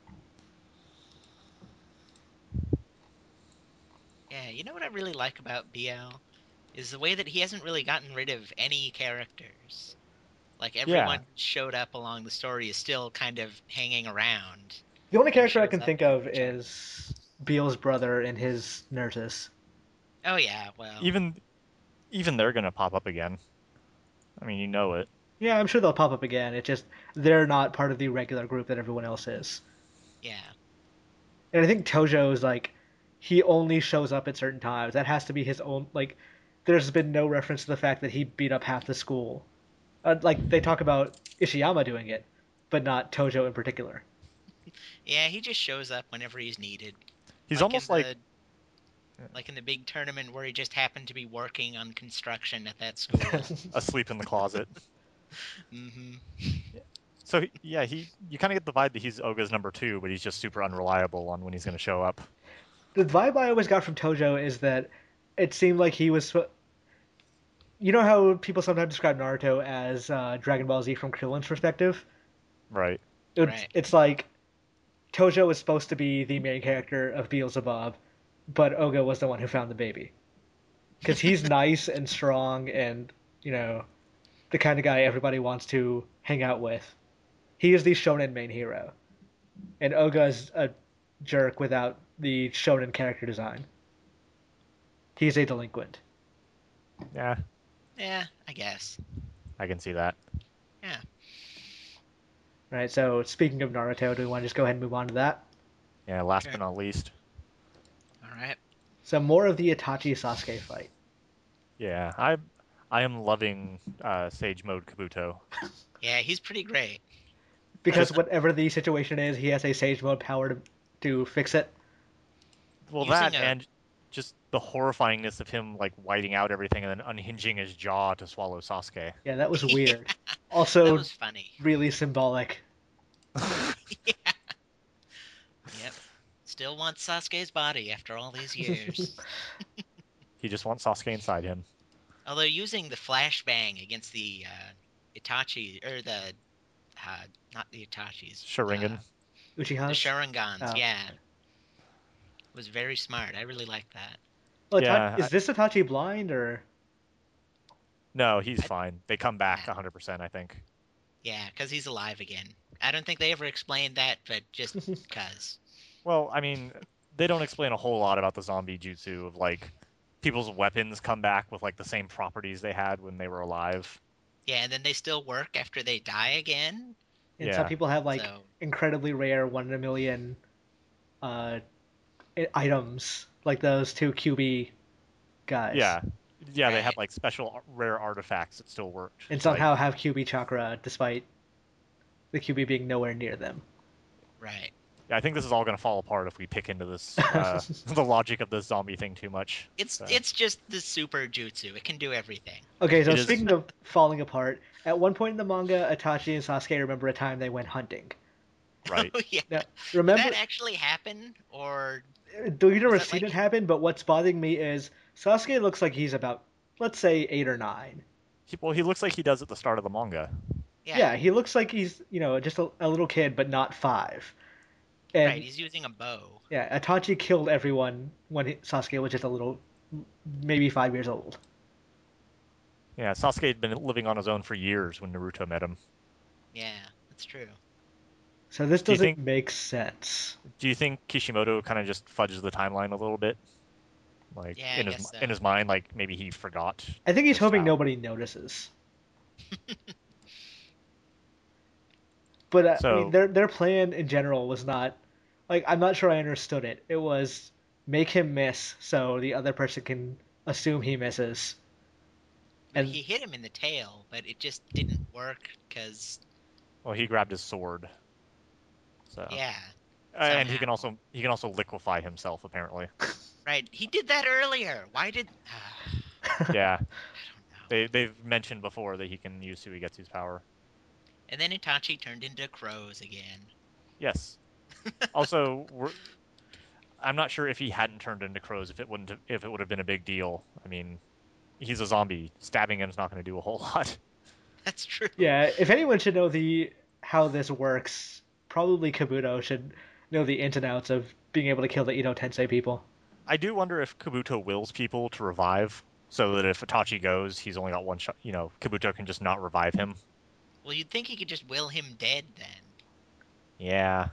Yeah, you know what I really like about B L is the way that he hasn't really gotten rid of any characters. Like everyone who showed up along the story is still kind of hanging around. The only He character I shows can up think in of every chapter. is Beale's brother and his nurses. Oh yeah, well, Even even they're gonna pop up again. I mean, you know it. Yeah, I'm sure they'll pop up again. It's just they're not part of the regular group that everyone else is. yeah, And I think Tojo is like he only shows up at certain times. That has to be his own like there's been no reference to the fact that he beat up half the school. Uh, like they talk about Ishiyama doing it, but not Tojo in particular. yeah. He just shows up whenever he's needed. He's like almost in like the, like in the big tournament where he just happened to be working on construction at that school. asleep in the closet. Hmm. So he- yeah, he you kind of get the vibe that he's Oga's number two, but he's just super unreliable on when he's gonna show up. The vibe I always got from Tojo is that it seemed like he was. You know how people sometimes describe Naruto as uh, Dragon Ball Z from Krillin's perspective? Right. It's, Right. it's like Tojo was supposed to be the main character of Beelzebub, but Oga was the one who found the baby. Because he's nice and strong and, you know, the kind of guy everybody wants to hang out with. He is the shonen main hero. And Oga's a jerk without the shonen character design. He's a delinquent. Yeah, Yeah, I guess. I can see that. Yeah. Right, so speaking of Naruto, do we want to just go ahead and move on to that? Yeah. Last Sure. but not least. All right. So more of the Itachi Sasuke fight. Yeah, I I am loving uh, Sage Mode Kabuto. Yeah, he's pretty great. Because whatever the situation is, he has a Sage Mode power to, to fix it. Well, Using that a- and just the horrifyingness of him like whiting out everything and then unhinging his jaw to swallow Sasuke. Yeah, that was weird. that Also, was funny. really symbolic. Yeah. Yep. Still wants Sasuke's body after all these years. He just wants Sasuke inside him. Although using the flashbang against the uh, Itachi or the uh, not the Itachis, Sharingan. uh, the Uchihas? Sharingans, Oh. yeah, was very smart. I really like that. Oh, Ita- Yeah, is this Itachi blind or? No, he's I- fine. They come back Yeah. one hundred percent, I think. Yeah, because he's alive again. I don't think they ever explained that, but just because. Well, I mean, they don't explain a whole lot about the zombie jutsu of like people's weapons come back with like the same properties they had when they were alive. Yeah, and then they still work after they die again. And Yeah. some people have like so incredibly rare one in a million uh, i- items, like those two Q B guys. Yeah. Yeah, they had Right. like special ar- rare artifacts that still worked. And Like, somehow have Q B chakra despite the Q B being nowhere near them. right. yeah, I think this is all going to fall apart if we pick into this uh, the logic of this zombie thing too much. It's So- it's just the super jutsu. It can do everything. Okay, so It is- speaking of falling apart, at one point in the manga, Itachi and Sasuke remember a time they went hunting. Right. Oh yeah. Now, Did remember that actually happen, or We've never Was that seen like it happen, but what's bothering me is Sasuke looks like he's about, let's say, eight or nine. He, well, he looks like he does at the start of the manga. yeah, Yeah, he looks like he's, you know, just a, a little kid, but not five. right, And he's using a bow. yeah, Itachi killed everyone when he, Sasuke was just a little, maybe five years old. Yeah, Sasuke had been living on his own for years when Naruto met him. Yeah, that's true. So this Do you doesn't think make sense. do you think Kishimoto kind of just fudges the timeline a little bit? Like Yeah, I in his guess so. in his mind, like maybe he forgot I think he's just hoping how. nobody notices. But uh, I mean, So, their their plan in general was not like I'm not sure I understood it. It was make him miss so the other person can assume he misses. But And he hit him in the tail, but it just didn't work because, well, he grabbed his sword. So, yeah, and he somehow. can also he can also liquefy himself apparently. Right, he did that earlier. Why did? Yeah, I don't know. they they've mentioned before that he can use Suigetsu's power. And then Itachi turned into crows again. Yes. Also, we're, I'm not sure if he hadn't turned into crows, if it wouldn't have, if it would have been a big deal. I mean, he's a zombie. Stabbing him's not going to do a whole lot. That's true. yeah, if anyone should know the how this works, probably Kabuto should know the ins and outs of being able to kill the Ito Tensei people. I do wonder if Kabuto wills people to revive, so that if Itachi goes, he's only got one shot. You know, Kabuto can just not revive him. Well, you'd think he could just will him dead then. Yeah.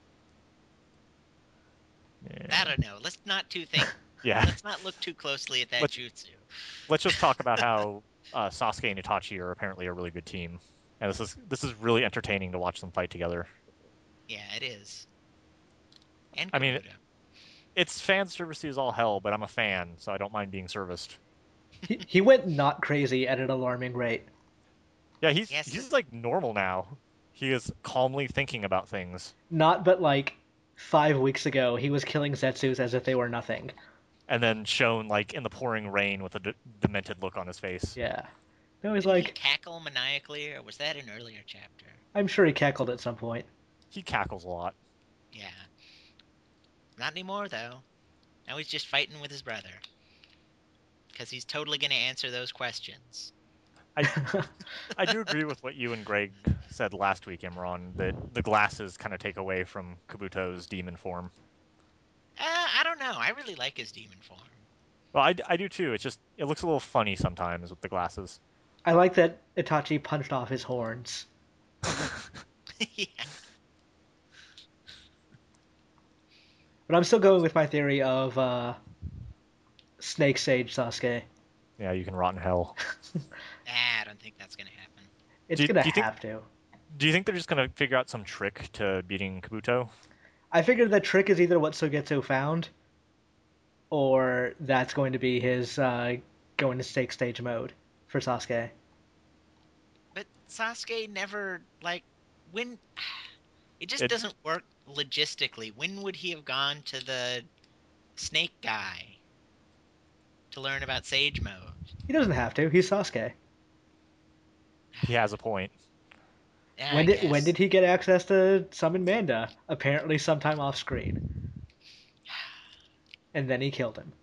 I Yeah. don't know. Let's not too think. Yeah. Let's not look too closely at that Let's jutsu. let's just talk about how uh, Sasuke and Itachi are apparently a really good team, and this is this is really entertaining to watch them fight together. Yeah, it is. And I mean, Kabuto. it's fan service as all hell, but I'm a fan, so I don't mind being serviced. He he went not crazy at an alarming rate. Yeah, he's Yes. he's like normal now. He is calmly thinking about things, Not but like five weeks ago he was killing Zetsus as if they were nothing. and then shown like in the pouring rain with a d- demented look on his face. Yeah. No, he's Didn't he like cackle maniacally, or was that an earlier chapter? I'm sure he cackled at some point. He cackles a lot. Yeah. Not anymore, though. Now he's just fighting with his brother. Because he's totally going to answer those questions. I I do agree with what you and Greg said last week, Imran, that the glasses kind of take away from Kabuto's demon form. Uh, I don't know. I really like his demon form. Well, I, I do too. It's just it looks a little funny sometimes with the glasses. I like that Itachi punched off his horns. Yeah. But I'm still going with my theory of uh, Snake Sage Sasuke. Yeah, you can rot in hell. Ah, I don't think that's going to happen. It's Do you- gonna do you think- have to. Do you think they're just gonna figure out some trick to beating Kabuto? I figured the trick is either what Sugetsu found, or that's going to be his uh, going to Snake Stage mode for Sasuke. But Sasuke never, like, when. It just It- doesn't work logistically. When would he have gone to the snake guy to learn about Sage Mode? He doesn't have to. He's Sasuke. He has a point. Yeah, When I did when guess. did he get access to summon Manda? Apparently, sometime off screen, and then he killed him.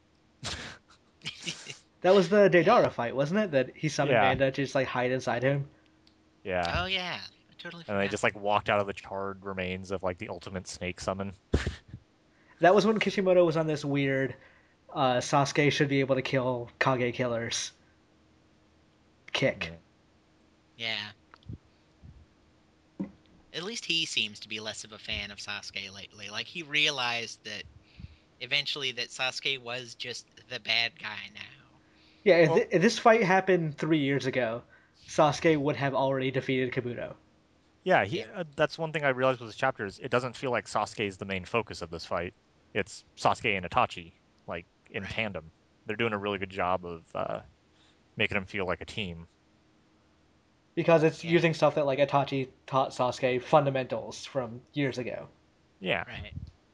That was the Deidara fight, wasn't it? That he summoned Yeah. Manda to just like hide inside him. Yeah. Oh, yeah. I totally And they forgot. just like walked out of the charred remains of like the ultimate snake summon. That was when Kishimoto was on this weird uh, Sasuke should be able to kill Kage killers kick. Yeah. At least he seems to be less of a fan of Sasuke lately. Like, he realized that eventually that Sasuke was just the bad guy now. Yeah, if, Well- thi- if this fight happened three years ago, Sasuke would have already defeated Kabuto. Yeah, he. Yeah. Uh, that's one thing I realized with this chapter is it doesn't feel like Sasuke is the main focus of this fight. It's Sasuke and Itachi, like in Right. tandem. They're doing a really good job of uh, making him feel like a team. Because it's Yeah. using stuff that like Itachi taught Sasuke fundamentals from years ago. Yeah. Right.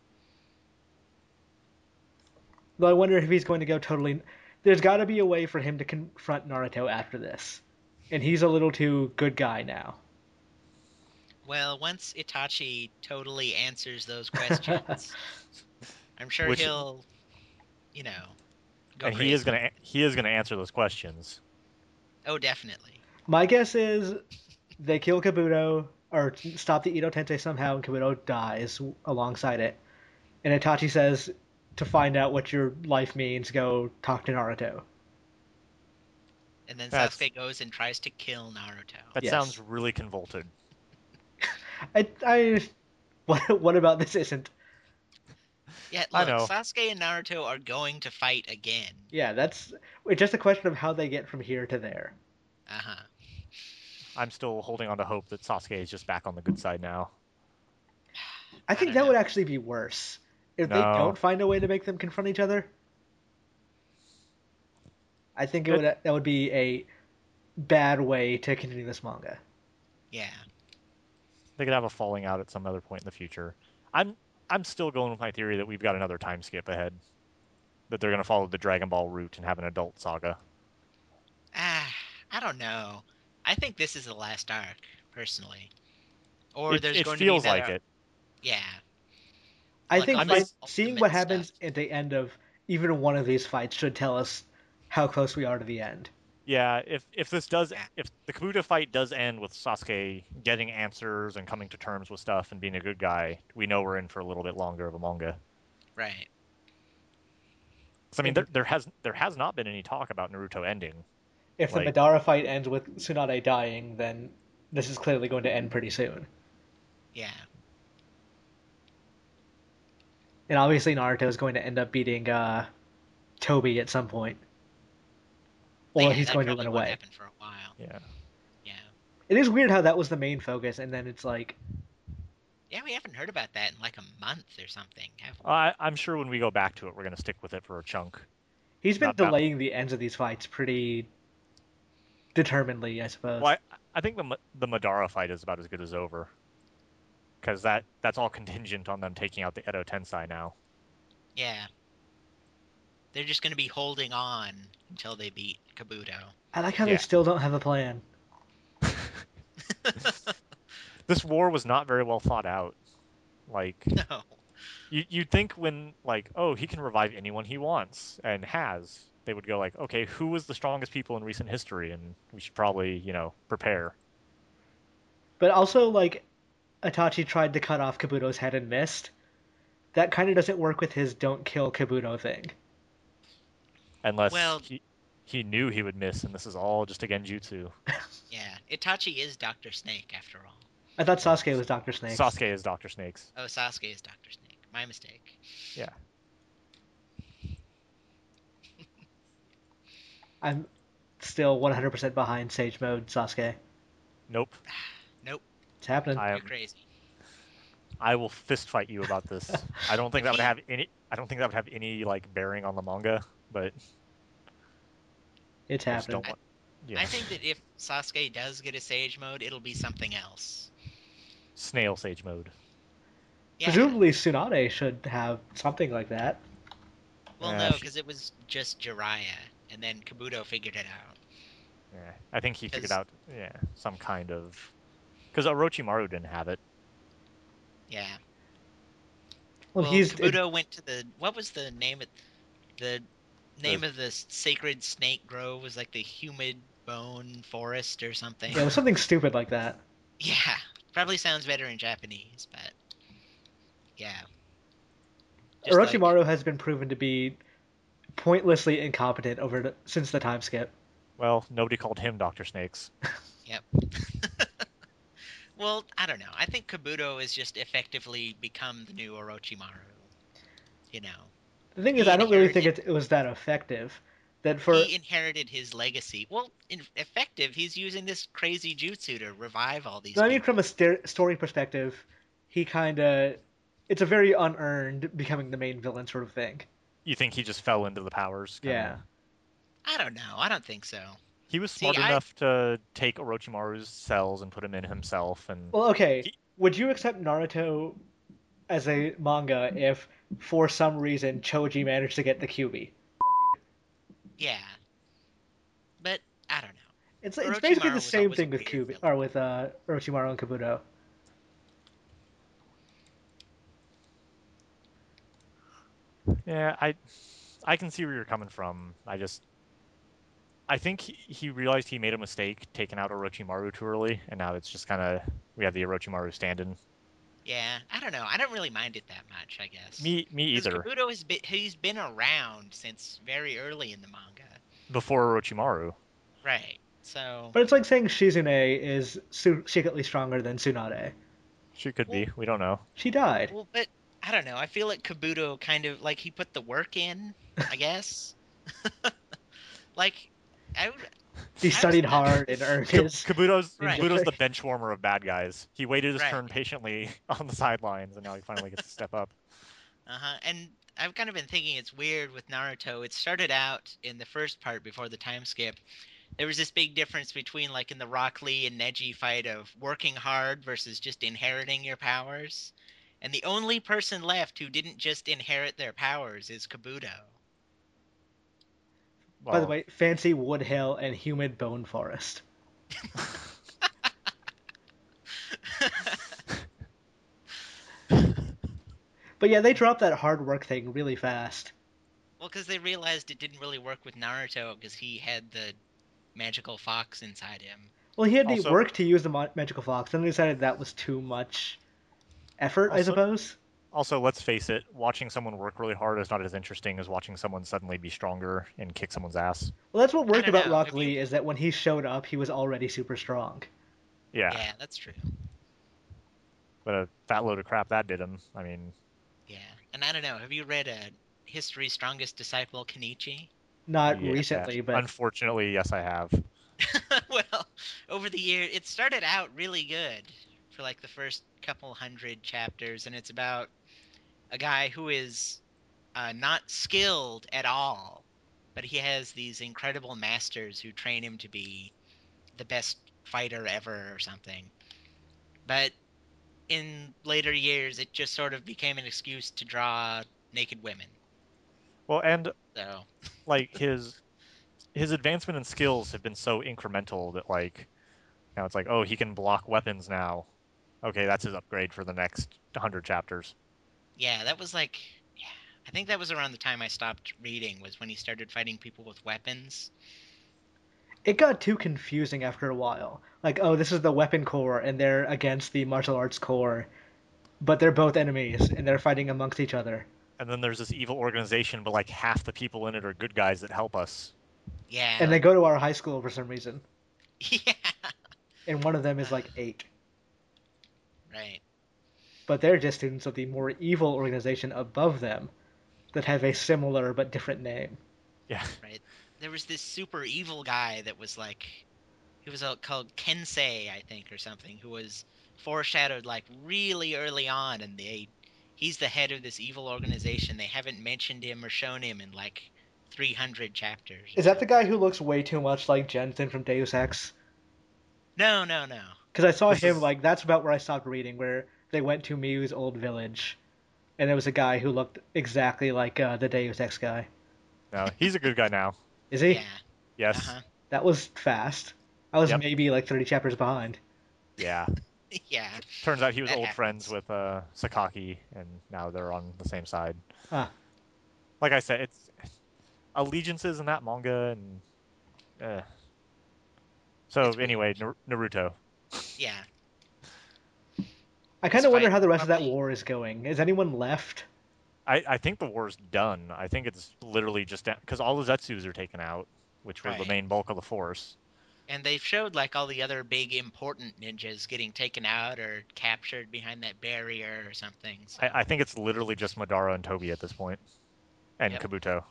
Though I wonder if he's going to go totally. There's got to be a way for him to confront Naruto after this, and he's a little too good guy now. Well, once Itachi totally answers those questions, I'm sure Which he'll, you know, go and crazy. he is gonna he is gonna answer those questions. Oh, definitely. My guess is they kill Kabuto or stop the Ito Tensei somehow, and Kabuto dies alongside it. And Itachi says, to find out what your life means, go talk to Naruto. And then That's Sasuke goes and tries to kill Naruto. that Yes. sounds really convoluted. I, I, what, what about this isn't? Yeah, I look, know. Sasuke and Naruto are going to fight again. Yeah, that's it's just a question of how they get from here to there. Uh huh. I'm still holding on to hope that Sasuke is just back on the good side now. I I think don't that know. would actually be worse if they No, don't find a way to make them confront each other. I think it it, would that would be a bad way to continue this manga. Yeah. they could have a falling out at some other point in the future. I'm I'm still going with my theory that we've got another time skip ahead. That they're gonna follow the Dragon Ball route and have an adult saga. Ah, I don't know. I think this is the last arc, personally. Or It there's it going to be feels like another. it. Yeah. I Like think all fight, this seeing ultimate what stuff. happens at the end of even one of these fights should tell us how close we are to the end. Yeah, if if this does Yeah. if the Kabuto fight does end with Sasuke getting answers and coming to terms with stuff and being a good guy, we know we're in for a little bit longer of a manga. Right. 'Cause, I mean, there, there has there has not been any talk about Naruto ending. If the Like, Madara fight ends with Tsunade dying, then this is clearly going to end pretty soon. Yeah. And obviously Naruto is going to end up beating uh, Toby at some point. Or Yeah, he's that going to probably run won't away. happen for a while. yeah, Yeah. It is weird how that was the main focus, and then it's like, Yeah, we haven't heard about that in like a month or something, have we? I I'm sure when we go back to it, we're gonna stick with it for a chunk. he's been Not that. delaying the ends of these fights pretty determinedly, I suppose. Well, I, I think the Ma- the Madara fight is about as good as over. Because that that's all contingent on them taking out the Edo Tensei now. Yeah. They're just going to be holding on until they beat Kabuto. I like how they Yeah. still don't have a plan. This war was not very well thought out. Like, No. you you'd think when like, oh, he can revive anyone he wants and has, they would go like, okay, who was the strongest people in recent history, and we should probably you know prepare. But also, like, Itachi tried to cut off Kabuto's head and missed. That kind of doesn't work with his don't kill Kabuto thing. Unless Well, he he knew he would miss, and this is all just a genjutsu. yeah. Itachi is Doctor Snake, after all. I thought Sasuke was Doctor Snakes. Sasuke is Doctor Snakes. Oh, Sasuke is Doctor Snake. My mistake. Yeah. I'm still one hundred percent behind Sage Mode Sasuke. Nope. Nope. It's happening. I You're am. crazy. I will fist fight you about this. I don't think If that would he- have any. I don't think that would have any like bearing on the manga, but It's I just don't happening. want. Yeah. I think that if Sasuke does get a Sage Mode, it'll be something else. Snail Sage mode. Yeah. Presumably Tsunade should have something like that. Well, Yeah, no, she- because it was just Jiraiya, and then Kabuto figured it out. Yeah. I think he figured 'Cause- out. Yeah, some kind of. Because Orochimaru didn't have it. Yeah. Well, Well, he's Kabuto went to the what was the name of the name The- of the sacred snake grove was like the humid bone forest or something. yeah, it was something stupid like that. Yeah, probably sounds better in Japanese, but yeah. Just like- Orochimaru has been proven to be pointlessly incompetent over the, since the time skip. Well, nobody called him Doctor Snakes. Yep. Well, I don't know. I think Kabuto has just effectively become the new Orochimaru. You know, The thing He is, I don't really think inherited- it, it was that effective. That for he inherited his legacy. Well, in effective, he's using this crazy jutsu to revive all these. I mean, people. from a st- story perspective, he kind of it's a very unearned becoming the main villain sort of thing. You think he just fell into the powers? kinda? Yeah. I don't know. I don't think so. He was See, smart I- enough to take Orochimaru's cells and put him in himself, and Well, okay. He- Would you accept Naruto as a manga if, for some reason, Choji managed to get the Kyuubi? Yeah, but I don't know. It's it's Orochimaru basically the was same always a thing with weird Kyuubi villain. or with uh, Orochimaru and Kabuto. Yeah, I I can see where you're coming from. I just I think he, he realized he made a mistake taking out Orochimaru too early, and now it's just kind of we have the Orochimaru stand-in. Yeah, I don't know. I don't really mind it that much, I guess. Me me Because either. Kabuto has been he's been around since very early in the manga. Before Orochimaru. Right. So, But it's like saying Shizune is su- secretly stronger than Tsunade. She could well, be. We don't know. She died. well, but I don't know. I feel like Kabuto kind of like he put the work in, I guess. Like I would He I was studied hard and earned Kab- his Kabuto's ninja right, Kabuto's the trick. bench warmer of bad guys. He waited his right. turn patiently on the sidelines, and now he finally gets to step up. Uh-huh. And I've kind of been thinking it's weird with Naruto. It started out in the first part before the time skip. There was this big difference between like in the Rock Lee and Neji fight of working hard versus just inheriting your powers. And the only person left who didn't just inherit their powers is Kabuto. By the Well, way, fancy wood hill and humid bone forest. But yeah, they dropped that hard work thing really fast. Well, because they realized it didn't really work with Naruto because he had the magical fox inside him. Well, he had to also work to use the ma- magical fox, then they decided that was too much effort, I also suppose. also let's face it, watching someone work really hard is not as interesting as watching someone suddenly be stronger and kick someone's ass. Well, that's what I worked don't about know. Rock Have you? Lee is that when he showed up, he was already super strong. Yeah, Yeah, that's true. but a fat load of crap that did him. I mean, Yeah, and I don't know. Have you read uh, History's Strongest Disciple, Kenichi? Not yeah. recently, but Unfortunately, yes, I have. Well, over the year, it started out really good for like the first couple hundred chapters, and it's about a guy who is uh, not skilled at all, but he has these incredible masters who train him to be the best fighter ever or something. But in later years, it just sort of became an excuse to draw naked women. Well, and So, like his his advancement in skills have been so incremental that like now it's like, oh, he can block weapons now. Okay, that's his upgrade for the next hundred chapters. yeah, that was like, yeah, I think that was around the time I stopped reading, was when he started fighting people with weapons. it got too confusing after a while. Like, oh, this is the weapon corps, and they're against the martial arts corps, but they're both enemies, and they're fighting amongst each other. And then there's this evil organization, but like half the people in it are good guys that help us. And Yeah, they go to our high school for some reason, yeah, and one of them is uh, like eight. right, But they're just students of the more evil organization above them that have a similar but different name. Yeah. right. There was this super evil guy that was like, he was uh, called Kensei, I think, or something, who was foreshadowed like really early on, and they, he's the head of this evil organization. They haven't mentioned him or shown him in like three hundred chapters or Is that the something. guy who looks way too much like Jensen from Deus Ex? No, no, no. Because I saw This him, is like, that's about where I stopped reading, where they went to Miyu's old village, and there was a guy who looked exactly like uh, the Deus Ex guy. no, he's a good guy now. Is he? Yeah. Yes. Uh-huh. That was fast. I was Yep. maybe like thirty chapters behind. Yeah. Yeah. Turns out he was That old friends happens. with uh, Sakaki, and now they're on the same side. Ah, Like I said, it's allegiances in that manga, and uh. So It's weird. anyway, Nar- Naruto. Yeah. I kind This of wonder fight how the rest of that probably war is going. Is anyone left? I, I think the war's done. I think it's literally just because all the Zetsus are taken out, which were the right. main bulk of the force. And they've showed like all the other big important ninjas getting taken out or captured behind that barrier or something. So, I, I think it's literally just Madara and Toby at this point, and yep. Kabuto.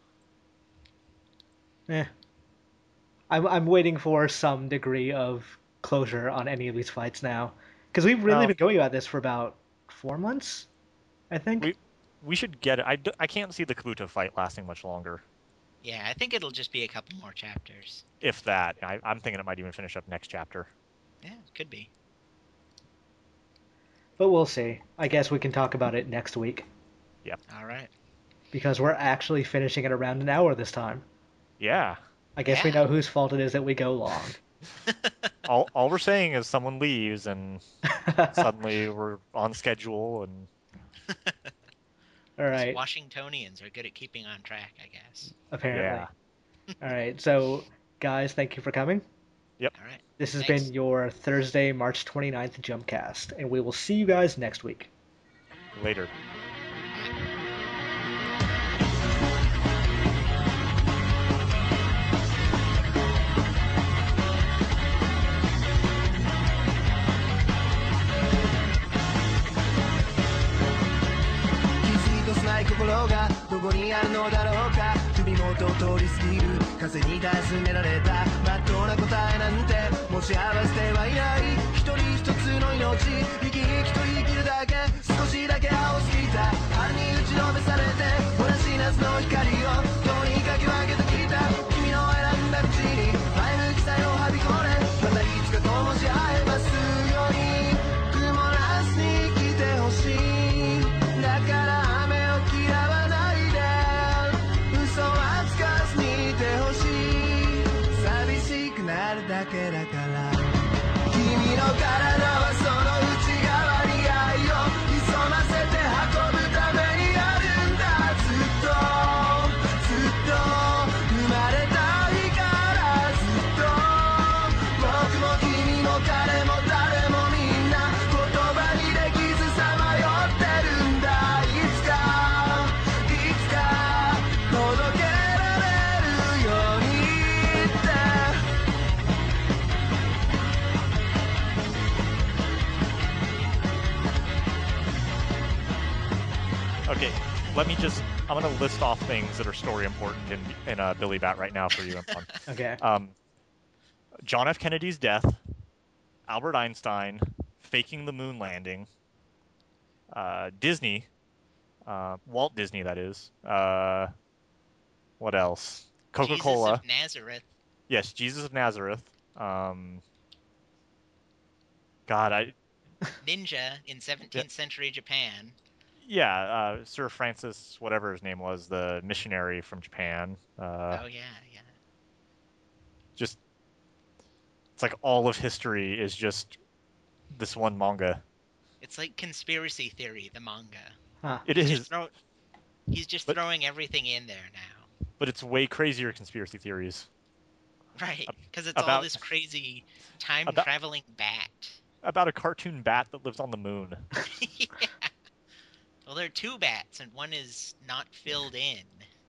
Eh. I'm I'm waiting for some degree of closure on any of these fights now, because we've really Well, been going about this for about four months, I think. we we should get it. I, d- I can't see the Kabuto fight lasting much longer. Yeah, I think it'll just be a couple more chapters. If that, I, I'm thinking it might even finish up next chapter. Yeah, could be. But we'll see. I guess we can talk about it next week Yep. All right. because we're actually finishing it around an hour this time. Yeah. I guess we Yeah. know whose fault it is that we go long. All all we're saying is someone leaves and suddenly we're on schedule and All Us right. Washingtonians are good at keeping on track, I guess. Apparently. Yeah. All right. So, guys, thank you for coming. Yep. All right. This has Thanks. been your Thursday, March twenty-ninth Jumpcast, and we will see you guys next week. Later. ない心がどこにあるのだろうか首元を通り過ぎる風に尋ねられたまっとうな答えなんて持ち合わせてはいない一人一つの命生き生きと生きるだけ少しだけ青すぎた春に打ちのめされて同じ夏の光を共にかき分けてきた君の選んだ道に前向きさよはびこれまたいつか灯し合えますように曇らずに来てほしいだからだけだから君の体はその内側に愛を潜ませて運ぶためにあるんだずっとずっと生まれた日からずっと僕も君も彼も誰もみんな言葉にできずさまよってるんだいつかいつか届けられるようにって Okay, let me just. I'm gonna list off things that are story important in in uh, Billy Bat right now for you, Anton. Okay. Um, John F. Kennedy's death, Albert Einstein, faking the moon landing, uh, Disney, uh, Walt Disney, that is. Uh, what else? Coca-Cola. Jesus of Nazareth. Yes, Jesus of Nazareth. Um, God, I. Ninja in seventeenth century Japan. Yeah, uh, Sir Francis, whatever his name was, the missionary from Japan. Uh, Oh yeah, yeah. just it's like all of history is just this one manga. It's like conspiracy theory, the manga. Huh. It He's is, just, throw, he's just But- throwing everything in there now. but it's way crazier conspiracy theories Right, because it's all about- this crazy time about- traveling bat. about a cartoon bat that lives on the moon. Yeah. Well, there are two bats, and one is not filled in.